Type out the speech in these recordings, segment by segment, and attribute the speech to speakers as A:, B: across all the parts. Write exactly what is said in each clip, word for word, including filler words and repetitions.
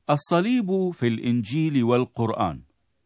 A: الصليب في الإنجيل والقرآن.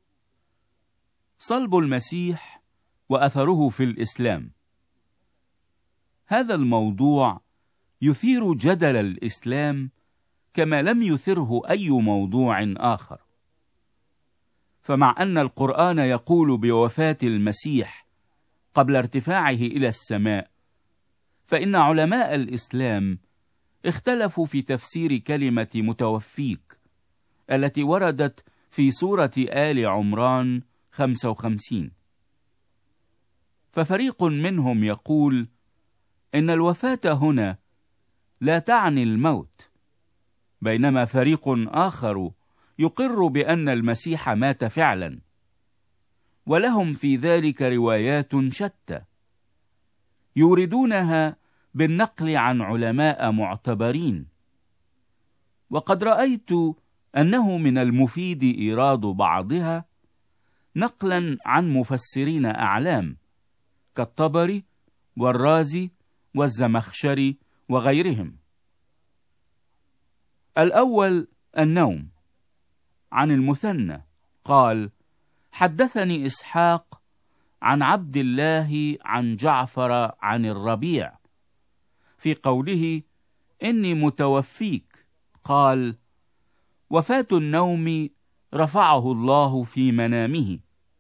A: صلب المسيح وأثره في الإسلام. هذا الموضوع يثير جدل الإسلام كما لم يثره أي موضوع آخر. فمع أن القرآن يقول بوفاة المسيح قبل ارتفاعه إلى السماء، فإن علماء الإسلام اختلفوا في تفسير كلمة متوفيك التي وردت في سورة آل عمران خمسة وخمسين. ففريق منهم يقول إن الوفاة هنا لا تعني الموت، بينما فريق آخر يقر بأن المسيح مات فعلا، ولهم في ذلك روايات شتى يوردونها بالنقل عن علماء معتبرين. وقد رأيت أنه من المفيد إيراد بعضها نقلا عن مفسرين أعلام كالطبري والرازي والزمخشري وغيرهم. الأول النوم. عن المثنى قال: حدثني إسحاق عن عبد الله عن جعفر عن الربيع في قوله إني متوفيك، قال: وفاة النوم رفعه الله في منامه.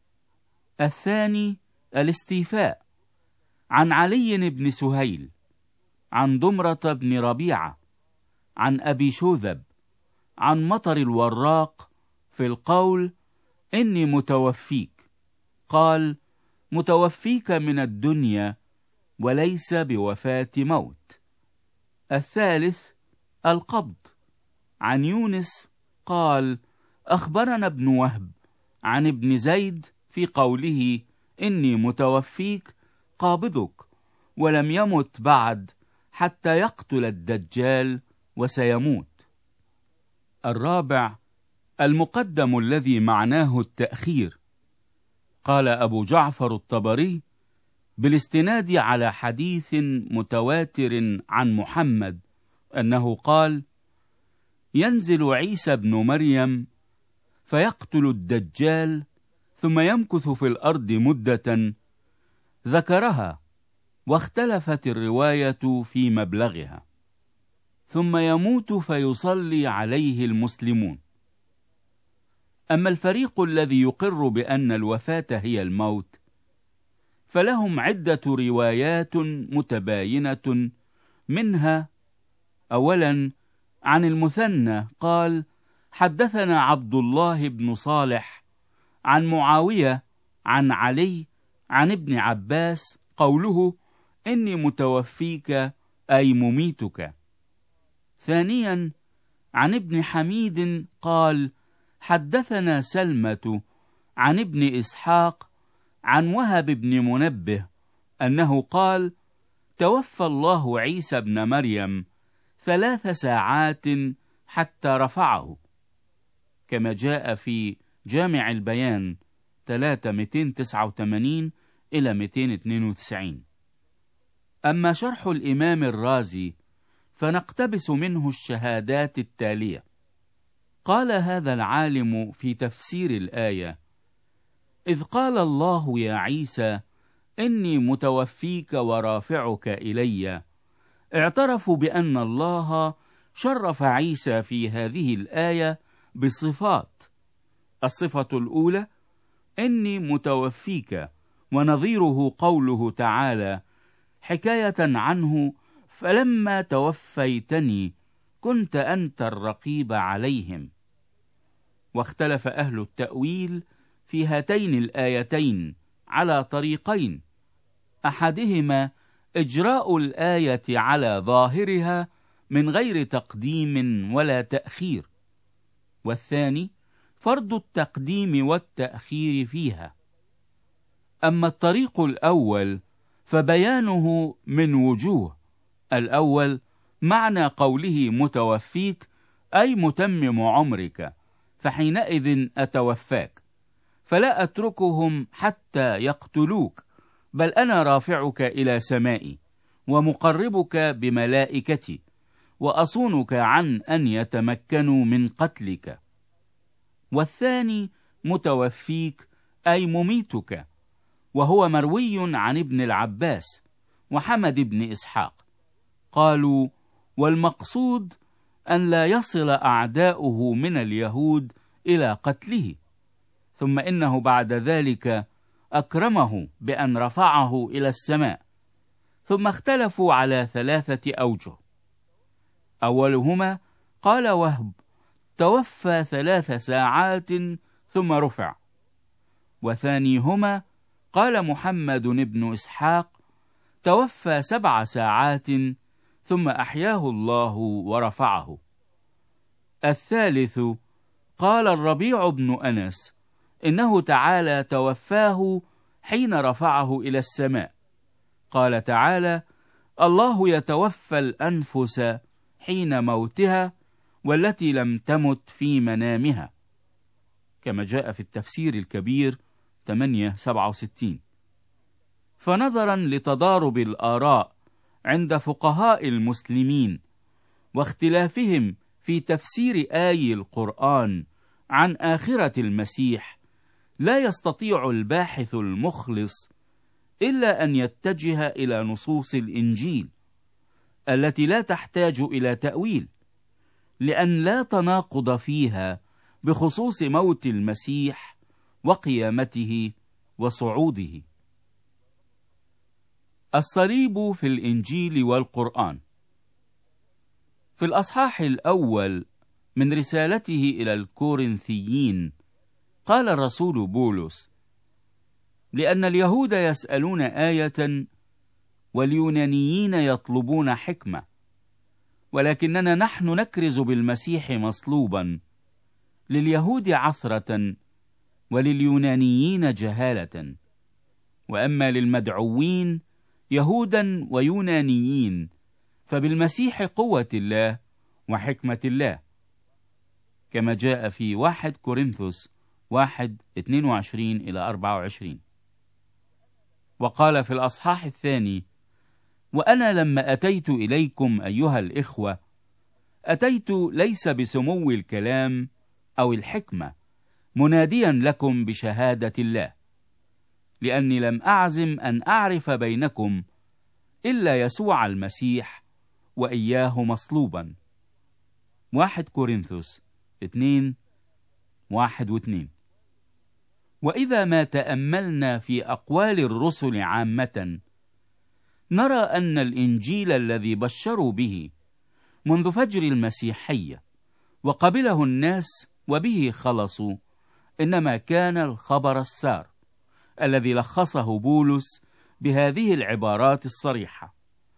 A: الثاني الاستيفاء. عن علي بن سهيل عن ضمرة بن ربيعة عن أبي شوذب عن مطر الوراق في القول إني متوفيك، قال: متوفيك من الدنيا وليس بوفاة موت. الثالث القبض. عن يونس قال: أخبرنا ابن وهب عن ابن زيد في قوله إني متوفيك قابضك، ولم يمت بعد حتى يقتل الدجال وسيموت. الرابع المقدم الذي معناه التأخير. قال أبو جعفر الطبري بالاستناد على حديث متواتر عن محمد أنه قال: ينزل عيسى بن مريم فيقتل الدجال ثم يمكث في الأرض مدة، ذكرها واختلفت الرواية في مبلغها، ثم يموت فيصلي عليه المسلمون. أما الفريق الذي يقر بأن الوفاة هي الموت فلهم عدة روايات متباينة، منها: أولا عن المثنى قال: حدثنا عبد الله بن صالح عن معاوية عن علي عن ابن عباس قوله إني متوفيك أي مميتك. ثانيا عن ابن حميد قال: حدثنا سلمة عن ابن إسحاق عن وهب بن منبه أنه قال: توفى الله عيسى بن مريم ثلاث ساعات حتى رفعه، كما جاء في جامع البيان ثلاثة مئتين وتسعة وثمانين إلى مئتين واثنين وتسعين. أما شرح الإمام الرازي فنقتبس منه الشهادات التالية. قال هذا العالم في تفسير الآية: إذ قال الله يا عيسى إني متوفيك ورافعك إلي، اعترفوا بأن الله شرف عيسى في هذه الآية بصفات. الصفة الأولى إني متوفيك، ونظيره قوله تعالى حكاية عنه: فلما توفيتني كنت أنت الرقيب عليهم. واختلف أهل التأويل في هاتين الآيتين على طريقين: أحدهما إجراء الآية على ظاهرها من غير تقديم ولا تأخير، والثاني فرض التقديم والتأخير فيها. أما الطريق الأول فبيانه من وجوه. الأول معنى قوله متوفيك أي متمم عمرك، فحينئذ أتوفاك، فلا أتركهم حتى يقتلوك، بل أنا رافعك إلى سمائي ومقربك بملائكتي، وأصونك عن أن يتمكنوا من قتلك. والثاني متوفيك أي مميتك، وهو مروي عن ابن العباس وحمد بن إسحاق. قالوا: والمقصود أن لا يصل أعداؤه من اليهود إلى قتله، ثم إنه بعد ذلك أكرمه بأن رفعه إلى السماء. ثم اختلفوا على ثلاثة أوجه. أولهما قال وهب: توفى ثلاث ساعات ثم رفع. وثانيهما قال محمد بن إسحاق: توفى سبع ساعات ثم أحياه الله ورفعه. الثالث قال الربيع بن أنس: إنه تعالى توفاه حين رفعه إلى السماء. قال تعالى: الله يتوفى الأنفس حين موتها والتي لم تمت في منامها، كما جاء في التفسير الكبير ثمانمائة وسبعة وستين. فنظرا لتضارب الآراء عند فقهاء المسلمين واختلافهم في تفسير آي القرآن عن آخرة المسيح، لا يستطيع الباحث المخلص إلا أن يتجه إلى نصوص الإنجيل التي لا تحتاج إلى تأويل، لأن لا تناقض فيها بخصوص موت المسيح وقيامته وصعوده. الصليب في الإنجيل والقرآن. في الأصحاح الأول من رسالته إلى الكورنثيين قال الرسول بولس: لأن اليهود يسألون آية واليونانيين يطلبون حكمة، ولكننا نحن نكرز بالمسيح مصلوبا، لليهود عثرة ولليونانيين جهالة، وأما للمدعوين يهودا ويونانيين فبالمسيح قوة الله وحكمة الله، كما جاء في واحد كورنثوس واحد اثنين وعشرين إلى أربعة وعشرين. وقال في الأصحاح الثاني: وأنا لما أتيت إليكم أيها الإخوة أتيت ليس بسمو الكلام أو الحكمة، مناديا لكم بشهادة الله، لأني لم أعزم أن أعرف بينكم إلا يسوع المسيح وإياه مصلوبا. واحد كورنثوس اثنين واحد واثنين. وإذا ما تأملنا في أقوال الرسل عامة نرى أن الإنجيل الذي بشروا به منذ فجر المسيحية وقبله الناس وبه خلصوا إنما كان الخبر السار الذي لخصه بولس بهذه العبارات الصريحة: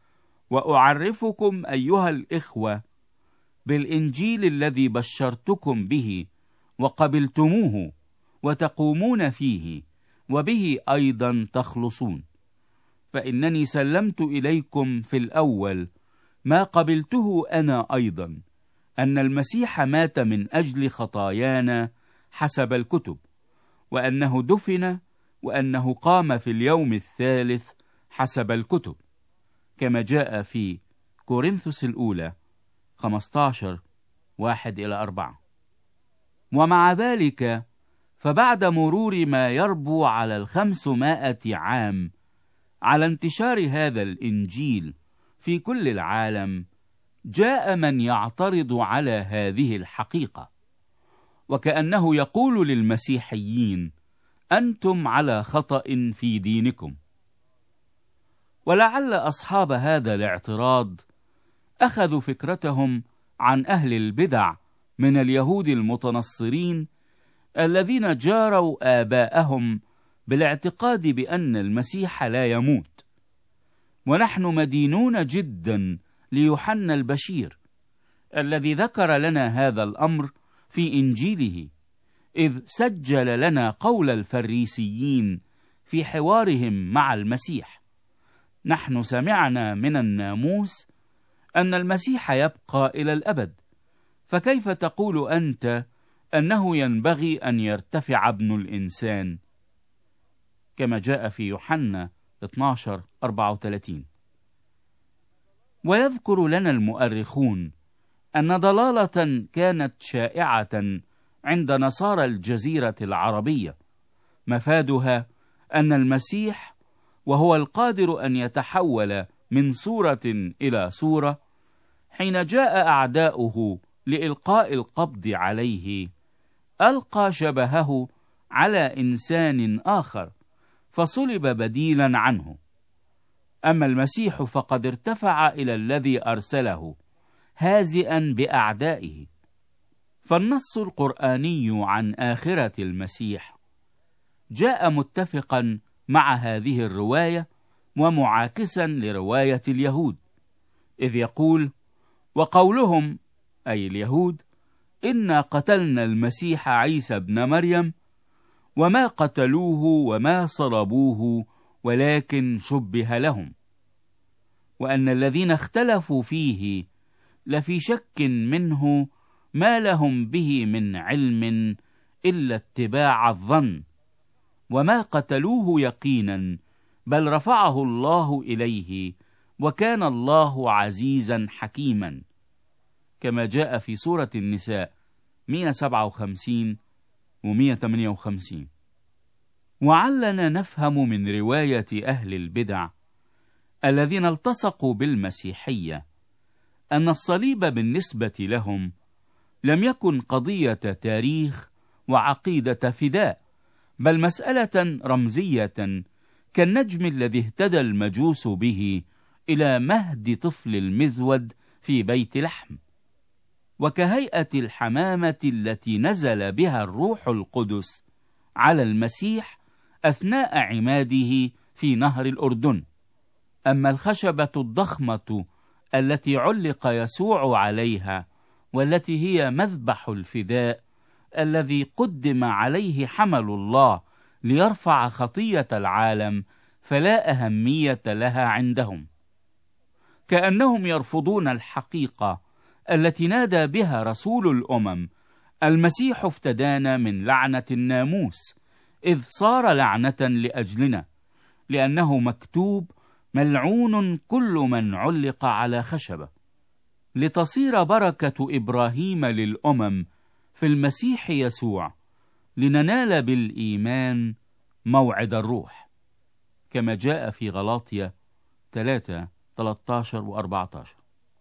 A: وأعرفكم أيها الإخوة بالإنجيل الذي بشرتكم به وقبلتموه وتقومون فيه وبه أيضا تخلصون، فإنني سلمت إليكم في الأول ما قبلته أنا أيضا، أن المسيح مات من أجل خطايانا حسب الكتب، وأنه دفن، وأنه قام في اليوم الثالث حسب الكتب، كما جاء في كورنثوس الأولى خمسة عشر واحد إلى أربعة. ومع ذلك فبعد مرور ما يربو على الخمسمائة عام على انتشار هذا الإنجيل في كل العالم، جاء من يعترض على هذه الحقيقة، وكأنه يقول للمسيحيين: أنتم على خطأ في دينكم. ولعل أصحاب هذا الاعتراض أخذوا فكرتهم عن أهل البدع من اليهود المتنصرين الذين جاروا آباءهم بالاعتقاد بأن المسيح لا يموت. ونحن مدينون جدا ليوحنا البشير الذي ذكر لنا هذا الأمر في إنجيله، إذ سجل لنا قول الفريسيين في حوارهم مع المسيح: نحن سمعنا من الناموس أن المسيح يبقى إلى الأبد، فكيف تقول أنت أنه ينبغي أن يرتفع ابن الإنسان؟ كما جاء في يوحنا اثني عشر أربعة وثلاثين. ويذكر لنا المؤرخون أن ضلالة كانت شائعة عند نصارى الجزيرة العربية، مفادها أن المسيح وهو القادر أن يتحول من صورة إلى صورة، حين جاء أعداؤه لإلقاء القبض عليه ألقى شبهه على إنسان آخر فصلب بديلا عنه. أما المسيح فقد ارتفع إلى الذي أرسله هازئا بأعدائه. فالنص القرآني عن آخرة المسيح جاء متفقا مع هذه الرواية ومعاكسا لرواية اليهود، إذ يقول: وقولهم أي اليهود إنا قتلنا المسيح عيسى ابن مريم وما قتلوه وما صلبوه ولكن شبه لهم، وأن الذين اختلفوا فيه لفي شك منه ما لهم به من علم إلا اتباع الظن، وما قتلوه يقينا بل رفعه الله إليه وكان الله عزيزا حكيما، كما جاء في سورة النساء مئة وسبعة وخمسين و مئة وثمانية وخمسين. وعلنا نفهم من رواية أهل البدع الذين التصقوا بالمسيحية أن الصليب بالنسبة لهم لم يكن قضية تاريخ وعقيدة فداء، بل مسألة رمزية كالنجم الذي اهتدى المجوس به إلى مهد طفل المذود في بيت لحم، وكهيئة الحمامة التي نزل بها الروح القدس على المسيح أثناء عماده في نهر الأردن. أما الخشبة الضخمة التي علق يسوع عليها والتي هي مذبح الفداء الذي قدم عليه حمل الله ليرفع خطية العالم، فلا أهمية لها عندهم، كأنهم يرفضون الحقيقة التي نادى بها رسول الأمم: المسيح افتدانا من لعنة الناموس إذ صار لعنة لأجلنا، لأنه مكتوب: ملعون كل من علق على خشبة، لتصير بركة إبراهيم للأمم في المسيح يسوع، لننال بالإيمان موعد الروح، كما جاء في غلاطيا ثلاثة ثلاثة عشر و أربعة عشر.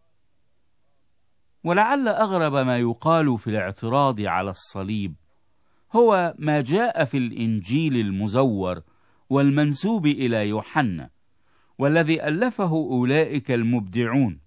A: ولعل أغرب ما يقال في الاعتراض على الصليب هو ما جاء في الإنجيل المزور والمنسوب إلى يوحنا، والذي ألفه أولئك المبدعون،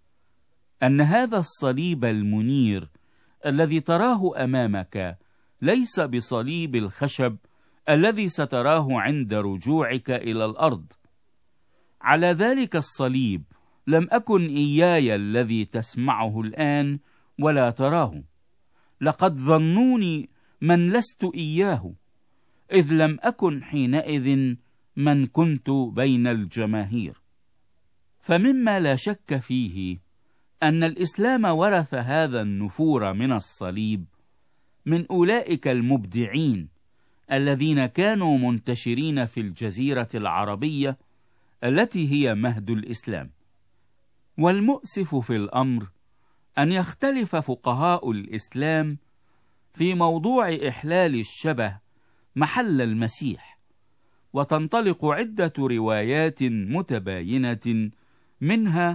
A: أن هذا الصليب المنير الذي تراه أمامك ليس بصليب الخشب الذي ستراه عند رجوعك إلى الأرض. على ذلك الصليب لم أكن إياي الذي تسمعه الآن ولا تراه، لقد ظنوني من لست إياه، إذ لم أكن حينئذ من كنت بين الجماهير. فمما لا شك فيه أن الإسلام ورث هذا النفور من الصليب من أولئك المبدعين الذين كانوا منتشرين في الجزيرة العربية التي هي مهد الإسلام. والمؤسف في الأمر أن يختلف فقهاء الإسلام في موضوع إحلال الشبه محل المسيح، وتنطلق عدة روايات متباينة، منها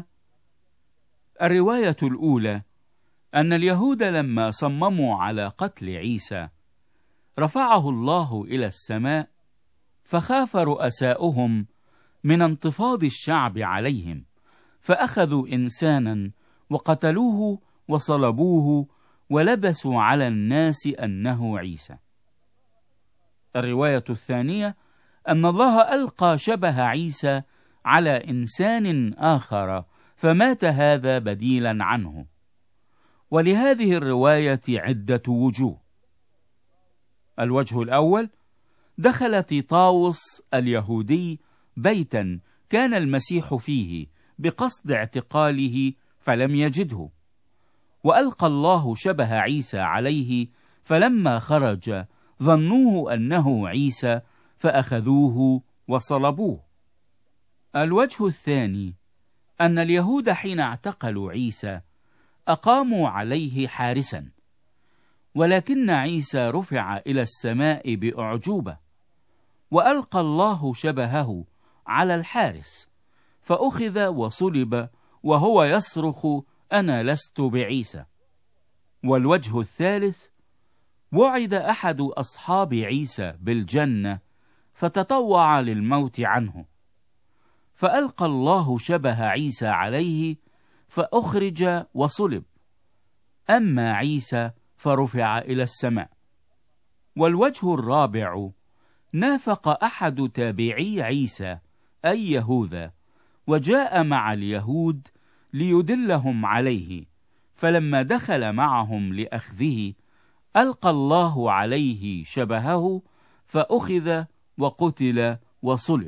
A: الرواية الأولى أن اليهود لما صمموا على قتل عيسى رفعه الله إلى السماء، فخاف رؤساؤهم من انتفاض الشعب عليهم، فأخذوا إنسانا وقتلوه وصلبوه ولبسوا على الناس أنه عيسى. الرواية الثانية أن الله ألقى شبه عيسى على إنسان آخر فمات هذا بديلا عنه. ولهذه الرواية عدة وجوه. الوجه الأول: دخل تيطاوس اليهودي بيتا كان المسيح فيه بقصد اعتقاله فلم يجده، وألقى الله شبه عيسى عليه، فلما خرج ظنوه أنه عيسى فأخذوه وصلبوه. الوجه الثاني أن اليهود حين اعتقلوا عيسى أقاموا عليه حارسا، ولكن عيسى رفع إلى السماء بأعجوبة، وألقى الله شبهه على الحارس، فأخذ وصلب وهو يصرخ: أنا لست بعيسى. والوجه الثالث: وعد أحد أصحاب عيسى بالجنة فتطوع للموت عنه، فألقى الله شبه عيسى عليه فأخرج وصلب، أما عيسى فرفع إلى السماء. والوجه الرابع: نافق أحد تابعي عيسى أي يهوذا، وجاء مع اليهود ليدلهم عليه، فلما دخل معهم لأخذه ألقى الله عليه شبهه فأخذ وقتل وصلب.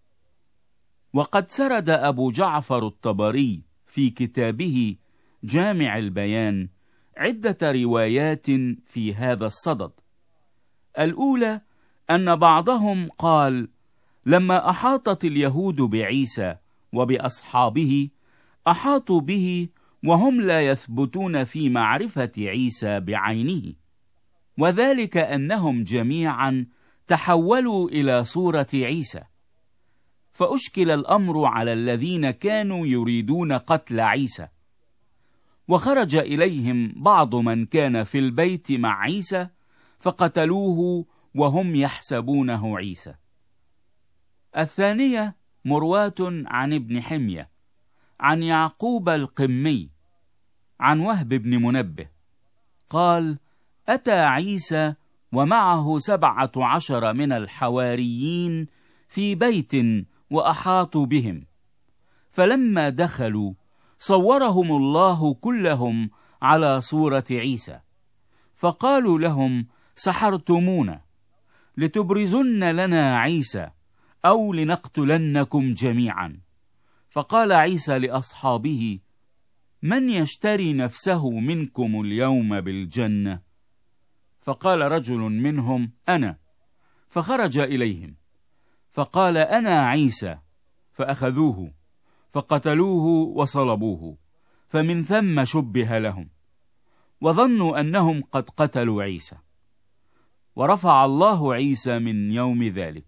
A: وقد سرد أبو جعفر الطبري في كتابه جامع البيان عدة روايات في هذا الصدد. الأولى أن بعضهم قال: لما أحاطت اليهود بعيسى وبأصحابه أحاطوا به وهم لا يثبتون في معرفة عيسى بعينه، وذلك أنهم جميعا تحولوا إلى صورة عيسى، فأشكل الأمر على الذين كانوا يريدون قتل عيسى، وخرج إليهم بعض من كان في البيت مع عيسى فقتلوه وهم يحسبونه عيسى. الثانية مرواه عن ابن حمية عن يعقوب القمي عن وهب بن منبه قال: أتى عيسى ومعه سبعة عشر من الحواريين في بيت وأحاطوا بهم، فلما دخلوا صورهم الله كلهم على صورة عيسى، فقالوا لهم: سحرتمونا لتبرزن لنا عيسى أو لنقتلنكم جميعا. فقال عيسى لأصحابه: من يشتري نفسه منكم اليوم بالجنة؟ فقال رجل منهم: أنا. فخرج إليهم فقال: أنا عيسى. فأخذوه فقتلوه وصلبوه، فمن ثم شبه لهم، وظنوا أنهم قد قتلوا عيسى، ورفع الله عيسى من يوم ذلك.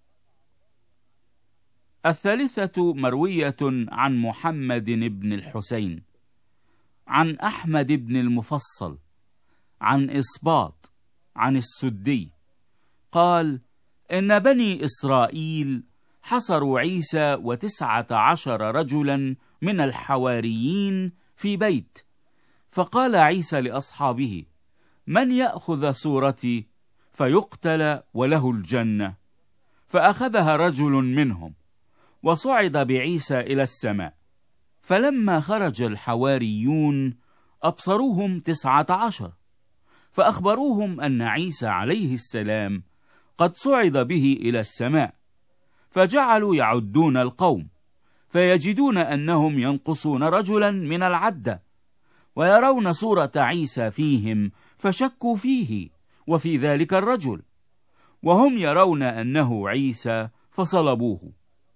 A: الثالثة مروية عن محمد بن الحسين عن أحمد بن المفصل عن إصباط عن السدي قال: إن بني إسرائيل حصروا عيسى وتسعة عشر رجلا من الحواريين في بيت، فقال عيسى لأصحابه: من يأخذ صورتي فيقتل وله الجنة؟ فأخذها رجل منهم وصعد بعيسى إلى السماء. فلما خرج الحواريون أبصروهم تسعة عشر، فأخبروهم أن عيسى عليه السلام قد صعد به إلى السماء، فجعلوا يعدون القوم، فيجدون أنهم ينقصون رجلا من العدة، ويرون صورة عيسى فيهم فشكوا فيه وفي ذلك الرجل، وهم يرون أنه عيسى فصلبوه.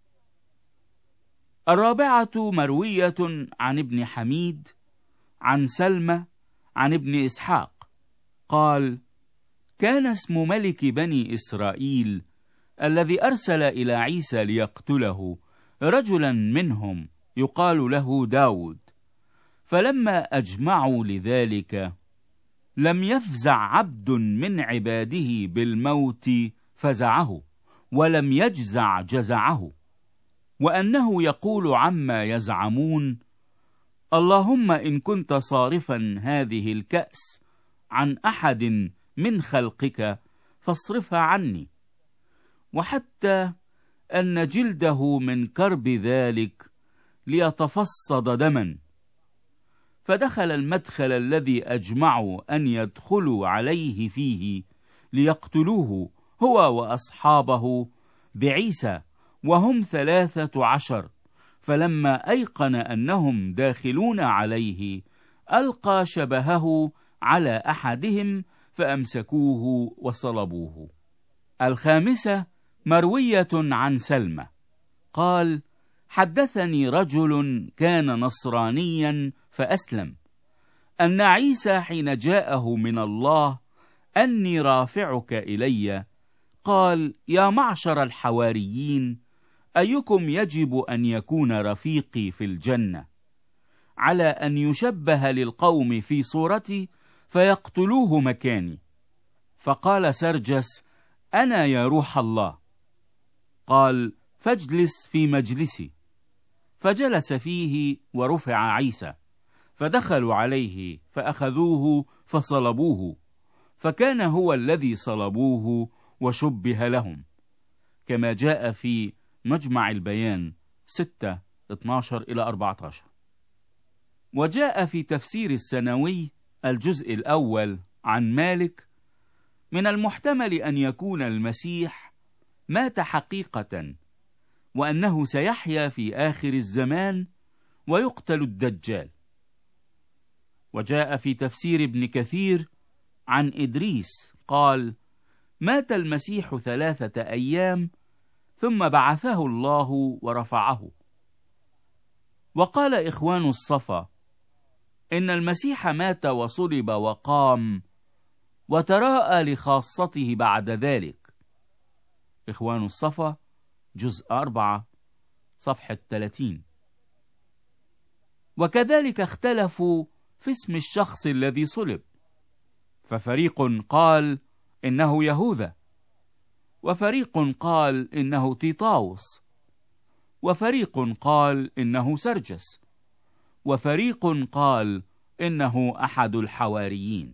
A: الرابعة مروية عن ابن حميد عن سلمى عن ابن إسحاق قال: كان اسم ملك بني إسرائيل الذي أرسل إلى عيسى ليقتله رجلا منهم يقال له داود، فلما أجمعوا لذلك لم يفزع عبد من عباده بالموت فزعه، ولم يجزع جزعه، وأنه يقول عما يزعمون: اللهم إن كنت صارفا هذه الكأس عن أحد من خلقك فاصرفها عني، وحتى أن جلده من كرب ذلك ليتفصد دما. فدخل المدخل الذي أجمعوا أن يدخلوا عليه فيه ليقتلوه هو وأصحابه بعيسى، وهم ثلاثة عشر. فلما أيقن أنهم داخلون عليه ألقى شبهه على أحدهم فأمسكوه وصلبوه. الخامسة مروية عن سلمى قال: حدثني رجل كان نصرانيا فأسلم أن عيسى حين جاءه من الله أني رافعك إلي، قال: يا معشر الحواريين، أيكم يجب أن يكون رفيقي في الجنة، على أن يشبه للقوم في صورتي فيقتلوه مكاني؟ فقال سرجس: أنا يا روح الله. قال: فاجلس في مجلسي. فجلس فيه ورفع عيسى، فدخلوا عليه فأخذوه فصلبوه، فكان هو الذي صلبوه وشبه لهم، كما جاء في مجمع البيان ستة اثناشر إلى أربعة عشر. وجاء في تفسير السنوي الجزء الأول عن مالك: من المحتمل أن يكون المسيح مات حقيقة، وأنه سيحيا في آخر الزمان ويقتل الدجال. وجاء في تفسير ابن كثير عن إدريس قال: مات المسيح ثلاثة أيام ثم بعثه الله ورفعه. وقال إخوان الصفا إن المسيح مات وصلب وقام وتراءى لخاصته بعد ذلك. إخوان الصفا جزء أربعة صفحة ثلاثين. وكذلك اختلفوا في اسم الشخص الذي صلب، ففريق قال إنه يهوذا، وفريق قال إنه تيطاوس، وفريق قال إنه سرجس، وفريق قال إنه أحد الحواريين.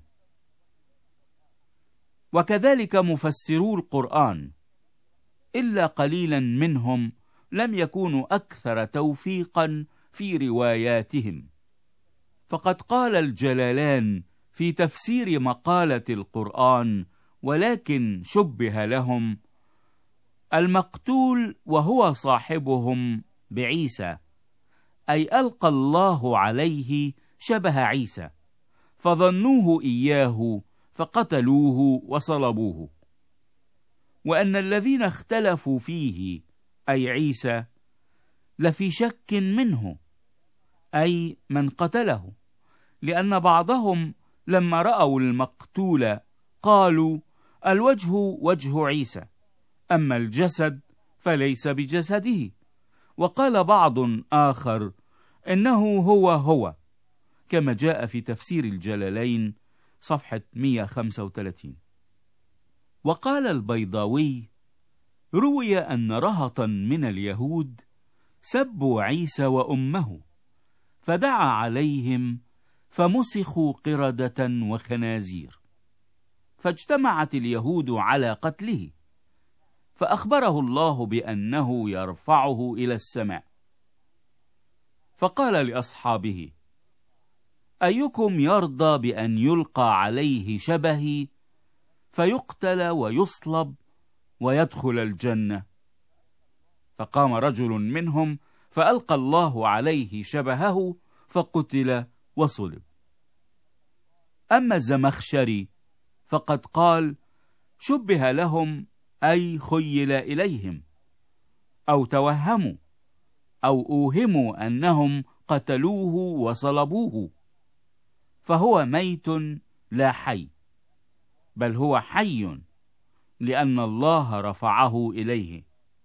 A: وكذلك مفسرو القرآن، إلا قليلا منهم لم يكونوا أكثر توفيقا في رواياتهم. فقد قال الجلالان في تفسير مقالة القرآن: ولكن شبه لهم المقتول وهو صاحبهم بعيسى، أي ألقى الله عليه شبه عيسى، فظنوه إياه فقتلوه وصلبوه. وأن الذين اختلفوا فيه، أي عيسى، لفي شك منه، أي من قتله، لأن بعضهم لما رأوا المقتول قالوا: الوجه وجه عيسى، أما الجسد فليس بجسده. وقال بعض آخر إنه هو هو، كما جاء في تفسير الجلالين صفحة مئة وخمسة وثلاثين. وقال البيضاوي: روي أن رهطا من اليهود سبوا عيسى وأمه، فدعا عليهم فمسخوا قردة وخنازير، فاجتمعت اليهود على قتله، فأخبره الله بأنه يرفعه إلى السماء. فقال لأصحابه: أيكم يرضى بأن يلقى عليه شبهي فيقتل ويصلب ويدخل الجنة؟ فقام رجل منهم فألقى الله عليه شبهه فقتل وصلب. أما الزمخشري فقد قال: شبه لهم، أي خيل إليهم، أو توهموا، أو أوهموا أنهم قتلوه وصلبوه، فهو ميت لا حي، بل هو حي لأن الله رفعه إليه.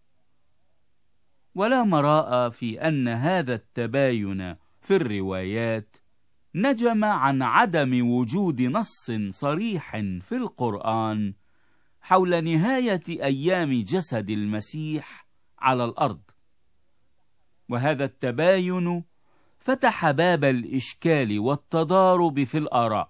A: ولا مراء في أن هذا التباين في الروايات نجم عن عدم وجود نص صريح في القرآن حول نهاية أيام جسد المسيح على الأرض. وهذا التباين فتح باب الإشكال والتضارب في الآراء،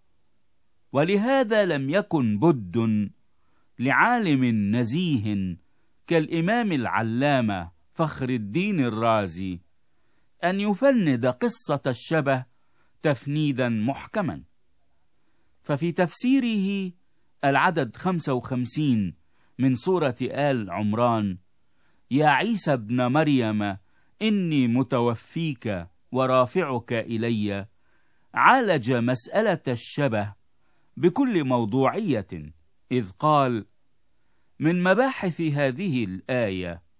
A: ولهذا لم يكن بد لعالم نزيه كالإمام العلامة فخر الدين الرازي أن يفند قصة الشبه تفنيدا محكما. ففي تفسيره العدد خمسة وخمسين من سورة آل عمران: يا عيسى ابن مريم إني متوفيك ورافعك إلي، عالج مسألة الشبه بكل موضوعية، إذ قال: من مباحث هذه الآية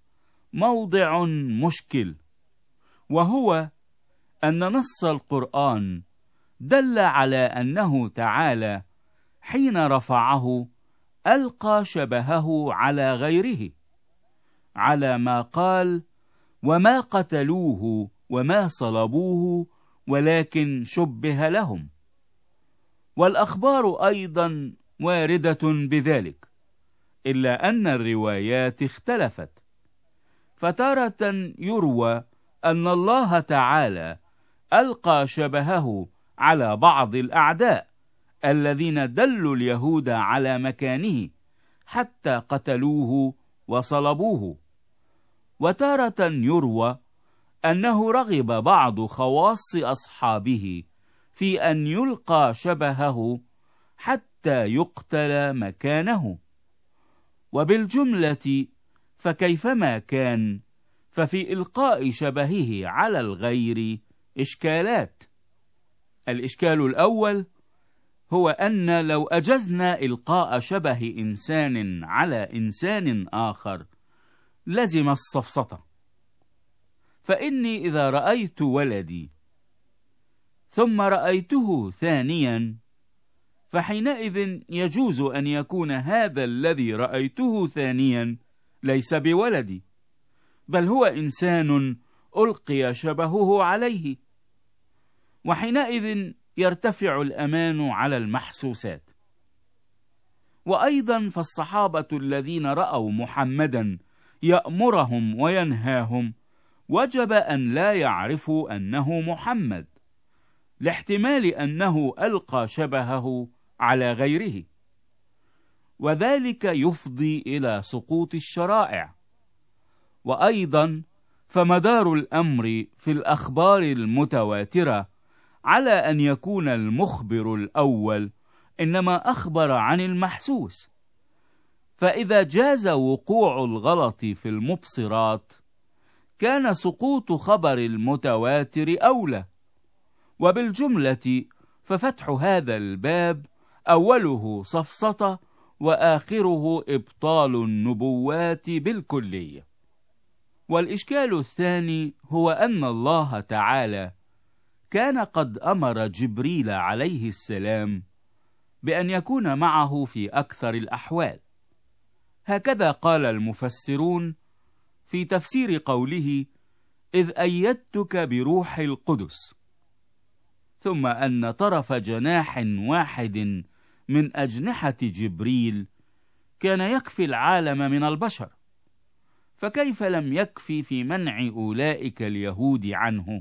A: موضع مشكل، وهو أن نص القرآن دل على أنه تعالى حين رفعه ألقى شبهه على غيره، على ما قال: وما قتلوه وما صلبوه ولكن شبه لهم. والأخبار أيضا واردة بذلك، إلا أن الروايات اختلفت، فتارة يروى أن الله تعالى ألقى شبهه على بعض الأعداء الذين دلوا اليهود على مكانه حتى قتلوه وصلبوه، وتارة يروى أنه رغب بعض خواص أصحابه في أن يلقى شبهه حتى يقتل مكانه. وبالجملة فكيفما كان، ففي إلقاء شبهه على الغير إشكالات. الإشكال الأول هو أن لو أجزنا إلقاء شبه إنسان على إنسان آخر لزم السفسطة، فإني إذا رأيت ولدي ثم رأيته ثانيا، فحينئذ يجوز أن يكون هذا الذي رأيته ثانيا ليس بولدي، بل هو إنسان ألقي شبهه عليه، وحينئذ يرتفع الأمان على المحسوسات. وأيضا فالصحابة الذين رأوا محمدا يأمرهم وينهاهم وجب أن لا يعرفوا أنه محمد، لاحتمال أنه ألقى شبهه على غيره، وذلك يفضي إلى سقوط الشرائع. وأيضا فمدار الأمر في الأخبار المتواترة على أن يكون المخبر الأول إنما أخبر عن المحسوس، فإذا جاز وقوع الغلط في المبصرات كان سقوط خبر المتواتر أولى. وبالجملة ففتح هذا الباب أوله سفسطة وآخره إبطال النبوات بالكلية. والإشكال الثاني هو أن الله تعالى كان قد أمر جبريل عليه السلام بأن يكون معه في أكثر الأحوال، هكذا قال المفسرون في تفسير قوله: إذ أيدتك بروح القدس، ثم أن طرف جناح واحد من أجنحة جبريل كان يكفي العالم من البشر، فكيف لم يكفي في منع أولئك اليهود عنه؟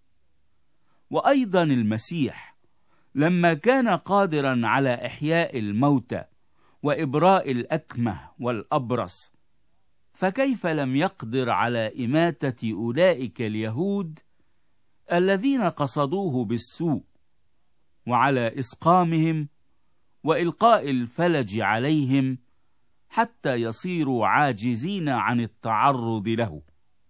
A: وأيضا المسيح لما كان قادرا على إحياء الموتى وإبراء الأكمه والأبرص، فكيف لم يقدر على إماتة أولئك اليهود الذين قصدوه بالسوء، وعلى إسقامهم وإلقاء الفلج عليهم حتى يصيروا عاجزين عن التعرض له؟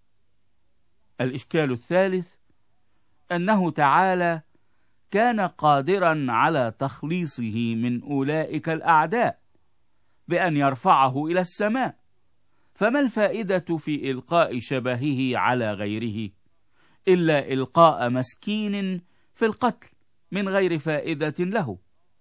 A: الإشكال الثالث أنه تعالى كان قادرا على تخليصه من أولئك الأعداء بأن يرفعه إلى السماء، فما الفائدة في إلقاء شبهه على غيره إلا إلقاء مسكين في القتل من غير فائدة له؟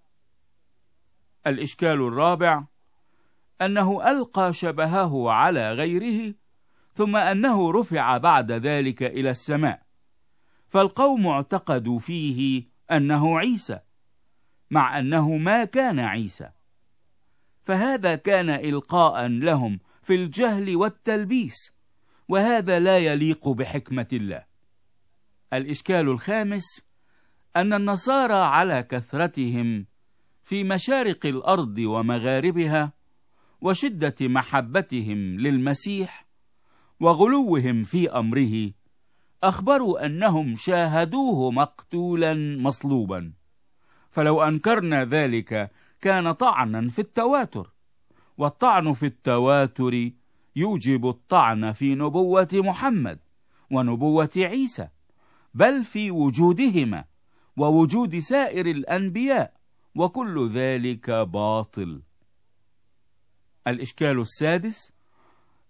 A: الإشكال الرابع أنه ألقى شبهه على غيره ثم أنه رفع بعد ذلك إلى السماء، فالقوم اعتقدوا فيه أنه عيسى مع أنه ما كان عيسى، فهذا كان إلقاء لهم في الجهل والتلبيس، وهذا لا يليق بحكمة الله. الإشكال الخامس أن النصارى على كثرتهم في مشارق الأرض ومغاربها وشدة محبتهم للمسيح وغلوهم في أمره أخبروا أنهم شاهدوه مقتولا مصلوبا، فلو أنكرنا ذلك كان طعنا في التواتر، والطعن في التواتر يوجب الطعن في نبوة محمد ونبوة عيسى، بل في وجودهما ووجود سائر الأنبياء، وكل ذلك باطل. الإشكال السادس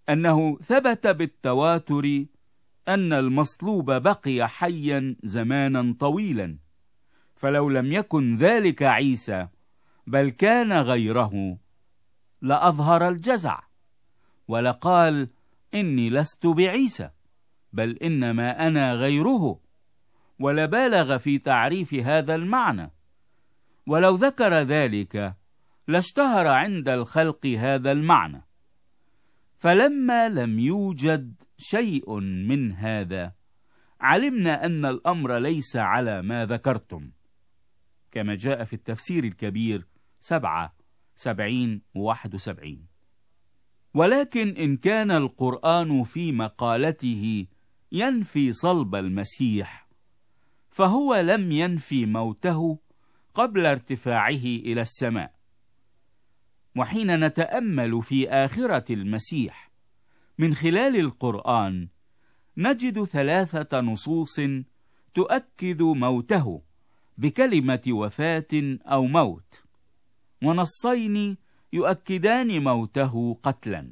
A: أنه ثبت بالتواتر أن المصلوب بقي حيا زمانا طويلا، فلو لم يكن ذلك عيسى بل كان غيره لأظهر الجزع، ولقال إني لست بعيسى بل إنما أنا غيره، ولبالغ في تعريف هذا المعنى. ولو ذكر ذلك لاشتهر عند الخلق هذا المعنى، فلما لم يوجد شيء من هذا علمنا أن الأمر ليس على ما ذكرتم، كما جاء في التفسير الكبير سبعة سبعين وواحد وسبعين. ولكن إن كان القرآن في مقالته ينفي صلب المسيح، فهو لم ينفي موته قبل ارتفاعه إلى السماء. وحين نتأمل في آخرة المسيح من خلال القرآن نجد ثلاثة نصوص تؤكد موته بكلمة وفاة أو موت، ونصين يؤكدان موته قتلا.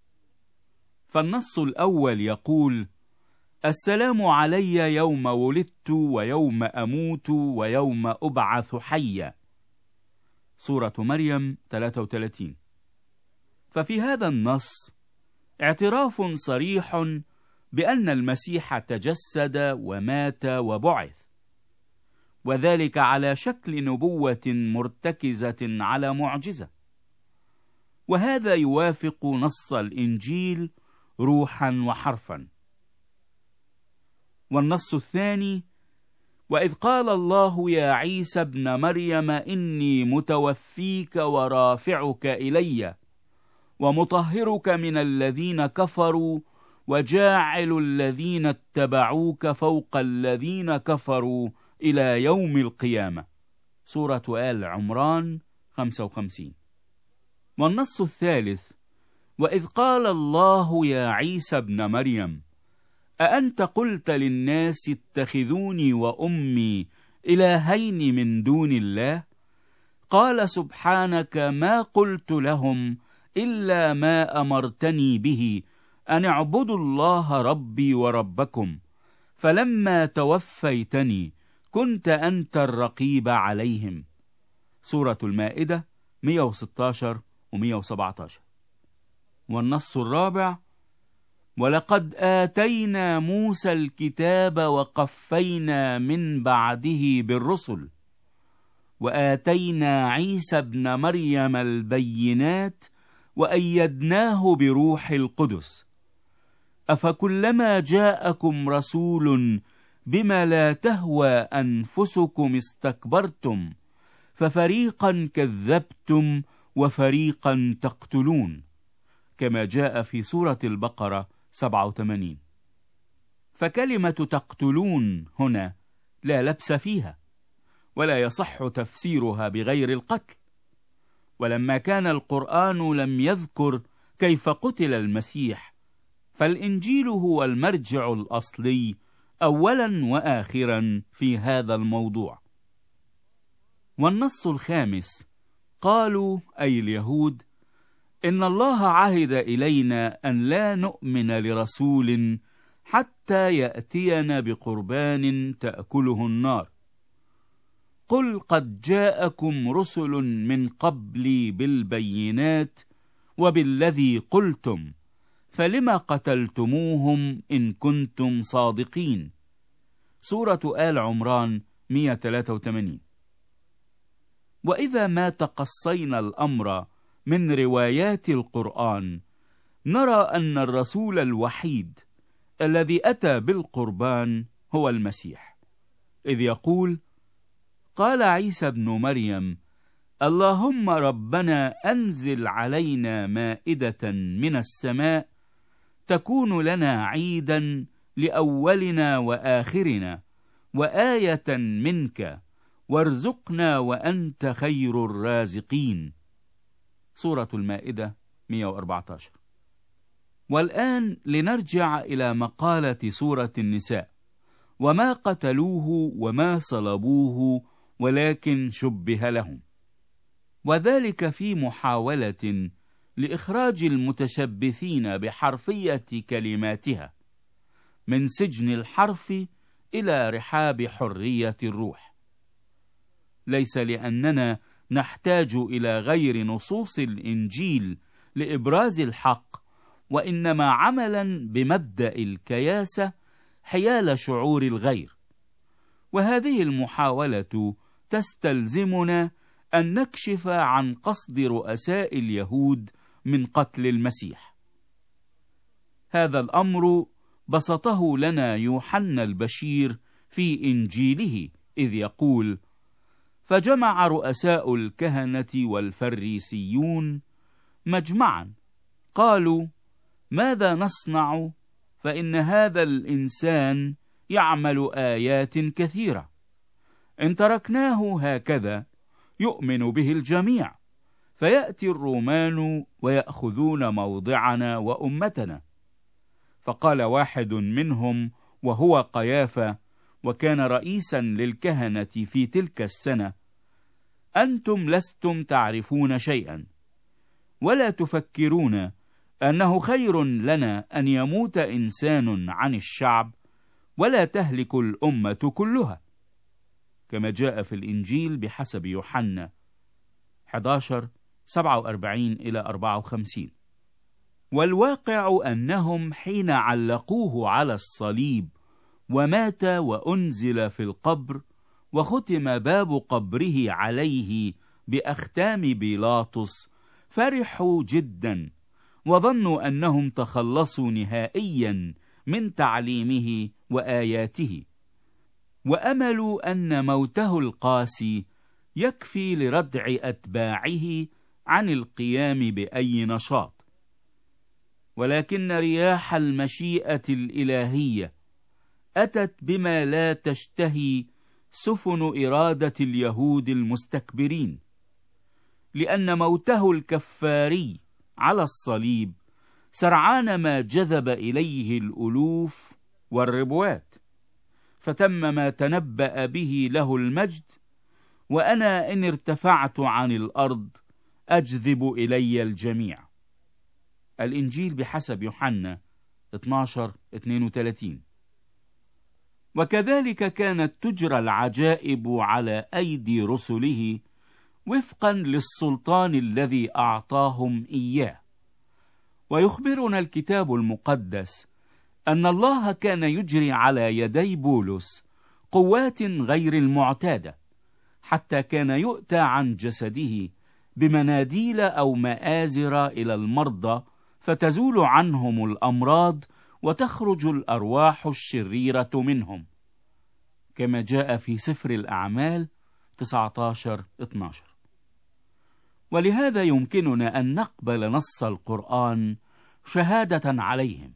A: فالنص الأول يقول: السلام علي يوم ولدت ويوم أموت ويوم أبعث حيا، سورة مريم ثلاثة وثلاثين. ففي هذا النص اعتراف صريح بأن المسيح تجسد ومات وبعث، وذلك على شكل نبوة مرتكزة على معجزة، وهذا يوافق نص الإنجيل روحا وحرفا. والنص الثاني: وإذ قال الله يا عيسى ابن مريم إني متوفيك ورافعك إلي ومطهرك من الذين كفروا وجاعل الذين اتبعوك فوق الذين كفروا إلى يوم القيامة، سورة آل عمران خمسة وخمسين. والنص الثالث: وإذ قال الله يا عيسى ابن مريم أأنت قلت للناس اتخذوني وأمي إلهين من دون الله؟ قال سبحانك ما قلت لهم إلا ما أمرتني به أن اعبدوا الله ربي وربكم، فلما توفيتني كنت أنت الرقيب عليهم، سورة المائدة مئة وستة عشر ومئة وسبعة عشر. والنص الرابع: ولقد آتينا موسى الكتاب وقفينا من بعده بالرسل وآتينا عيسى ابن مريم البينات وأيدناه بروح القدس، أفكلما جاءكم رسول بما لا تهوى أنفسكم استكبرتم ففريقا كذبتم وفريقا تقتلون، كما جاء في سورة البقرة سبعة وثمانين. فكلمة تقتلون هنا لا لبس فيها، ولا يصح تفسيرها بغير القتل. ولما كان القرآن لم يذكر كيف قتل المسيح، فالإنجيل هو المرجع الأصلي أولا وآخرا في هذا الموضوع. والنص الخامس: قالوا أي اليهود إن الله عهد إلينا أن لا نؤمن لرسول حتى يأتينا بقربان تأكله النار. قل قد جاءكم رسل من قبلي بالبينات وبالذي قلتم، فلما قتلتموهم إن كنتم صادقين، سورة آل عمران مئة وثلاثة وثمانين. وإذا ما تقصينا الأمر من روايات القرآن نرى أن الرسول الوحيد الذي أتى بالقربان هو المسيح، إذ يقول: قال عيسى ابن مريم اللهم ربنا أنزل علينا مائدة من السماء تكون لنا عيدا لأولنا وآخرنا وآية منك وارزقنا وأنت خير الرازقين، سورة المائدة مئة وأربعة عشر. والآن لنرجع إلى مقالة سورة النساء: وما قتلوه وما صلبوه ولكن شبه لهم، وذلك في محاولة لإخراج المتشبثين بحرفية كلماتها من سجن الحرف إلى رحاب حرية الروح، ليس لأننا نحتاج إلى غير نصوص الإنجيل لإبراز الحق، وإنما عملا بمبدأ الكياسة حيال شعور الغير. وهذه المحاولة تستلزمنا أن نكشف عن قصد رؤساء اليهود من قتل المسيح. هذا الأمر بسطه لنا يوحنا البشير في إنجيله، إذ يقول: فجمع رؤساء الكهنة والفريسيون مجمعا، قالوا: ماذا نصنع؟ فإن هذا الإنسان يعمل آيات كثيرة، إن تركناه هكذا يؤمن به الجميع، فيأتي الرومان ويأخذون موضعنا وأمتنا. فقال واحد منهم وهو قيافة، وكان رئيسا للكهنة في تلك السنة: أنتم لستم تعرفون شيئا، ولا تفكرون أنه خير لنا أن يموت إنسان عن الشعب ولا تهلك الأمة كلها، كما جاء في الإنجيل بحسب يوحنا أحد عشر سبعة وأربعين إلى أربعة وخمسين. والواقع أنهم حين علقوه على الصليب ومات وأنزل في القبر وختم باب قبره عليه بأختام بيلاطس، فرحوا جدا وظنوا أنهم تخلصوا نهائيا من تعليمه وآياته، وأملوا أن موته القاسي يكفي لردع أتباعه عن القيام بأي نشاط. ولكن رياح المشيئة الإلهية أتت بما لا تشتهي سفن إرادة اليهود المستكبرين، لأن موته الكفاري على الصليب سرعان ما جذب إليه الألوف والربوات، فتم ما تنبأ به له المجد: وأنا إن ارتفعت عن الأرض أجذب إلي الجميع. الإنجيل بحسب يوحنا اثني عشر اثنين وثلاثين. وكذلك كانت تجرى العجائب على أيدي رسله وفقا للسلطان الذي أعطاهم إياه. ويخبرنا الكتاب المقدس أن الله كان يجري على يدي بولس قوات غير المعتادة، حتى كان يؤتى عن جسده بمناديل أو مآزر إلى المرضى، فتزول عنهم الأمراض وتخرج الأرواح الشريرة منهم، كما جاء في سفر الأعمال تسعة عشر اثني عشر. ولهذا يمكننا أن نقبل نص القرآن شهادة عليهم،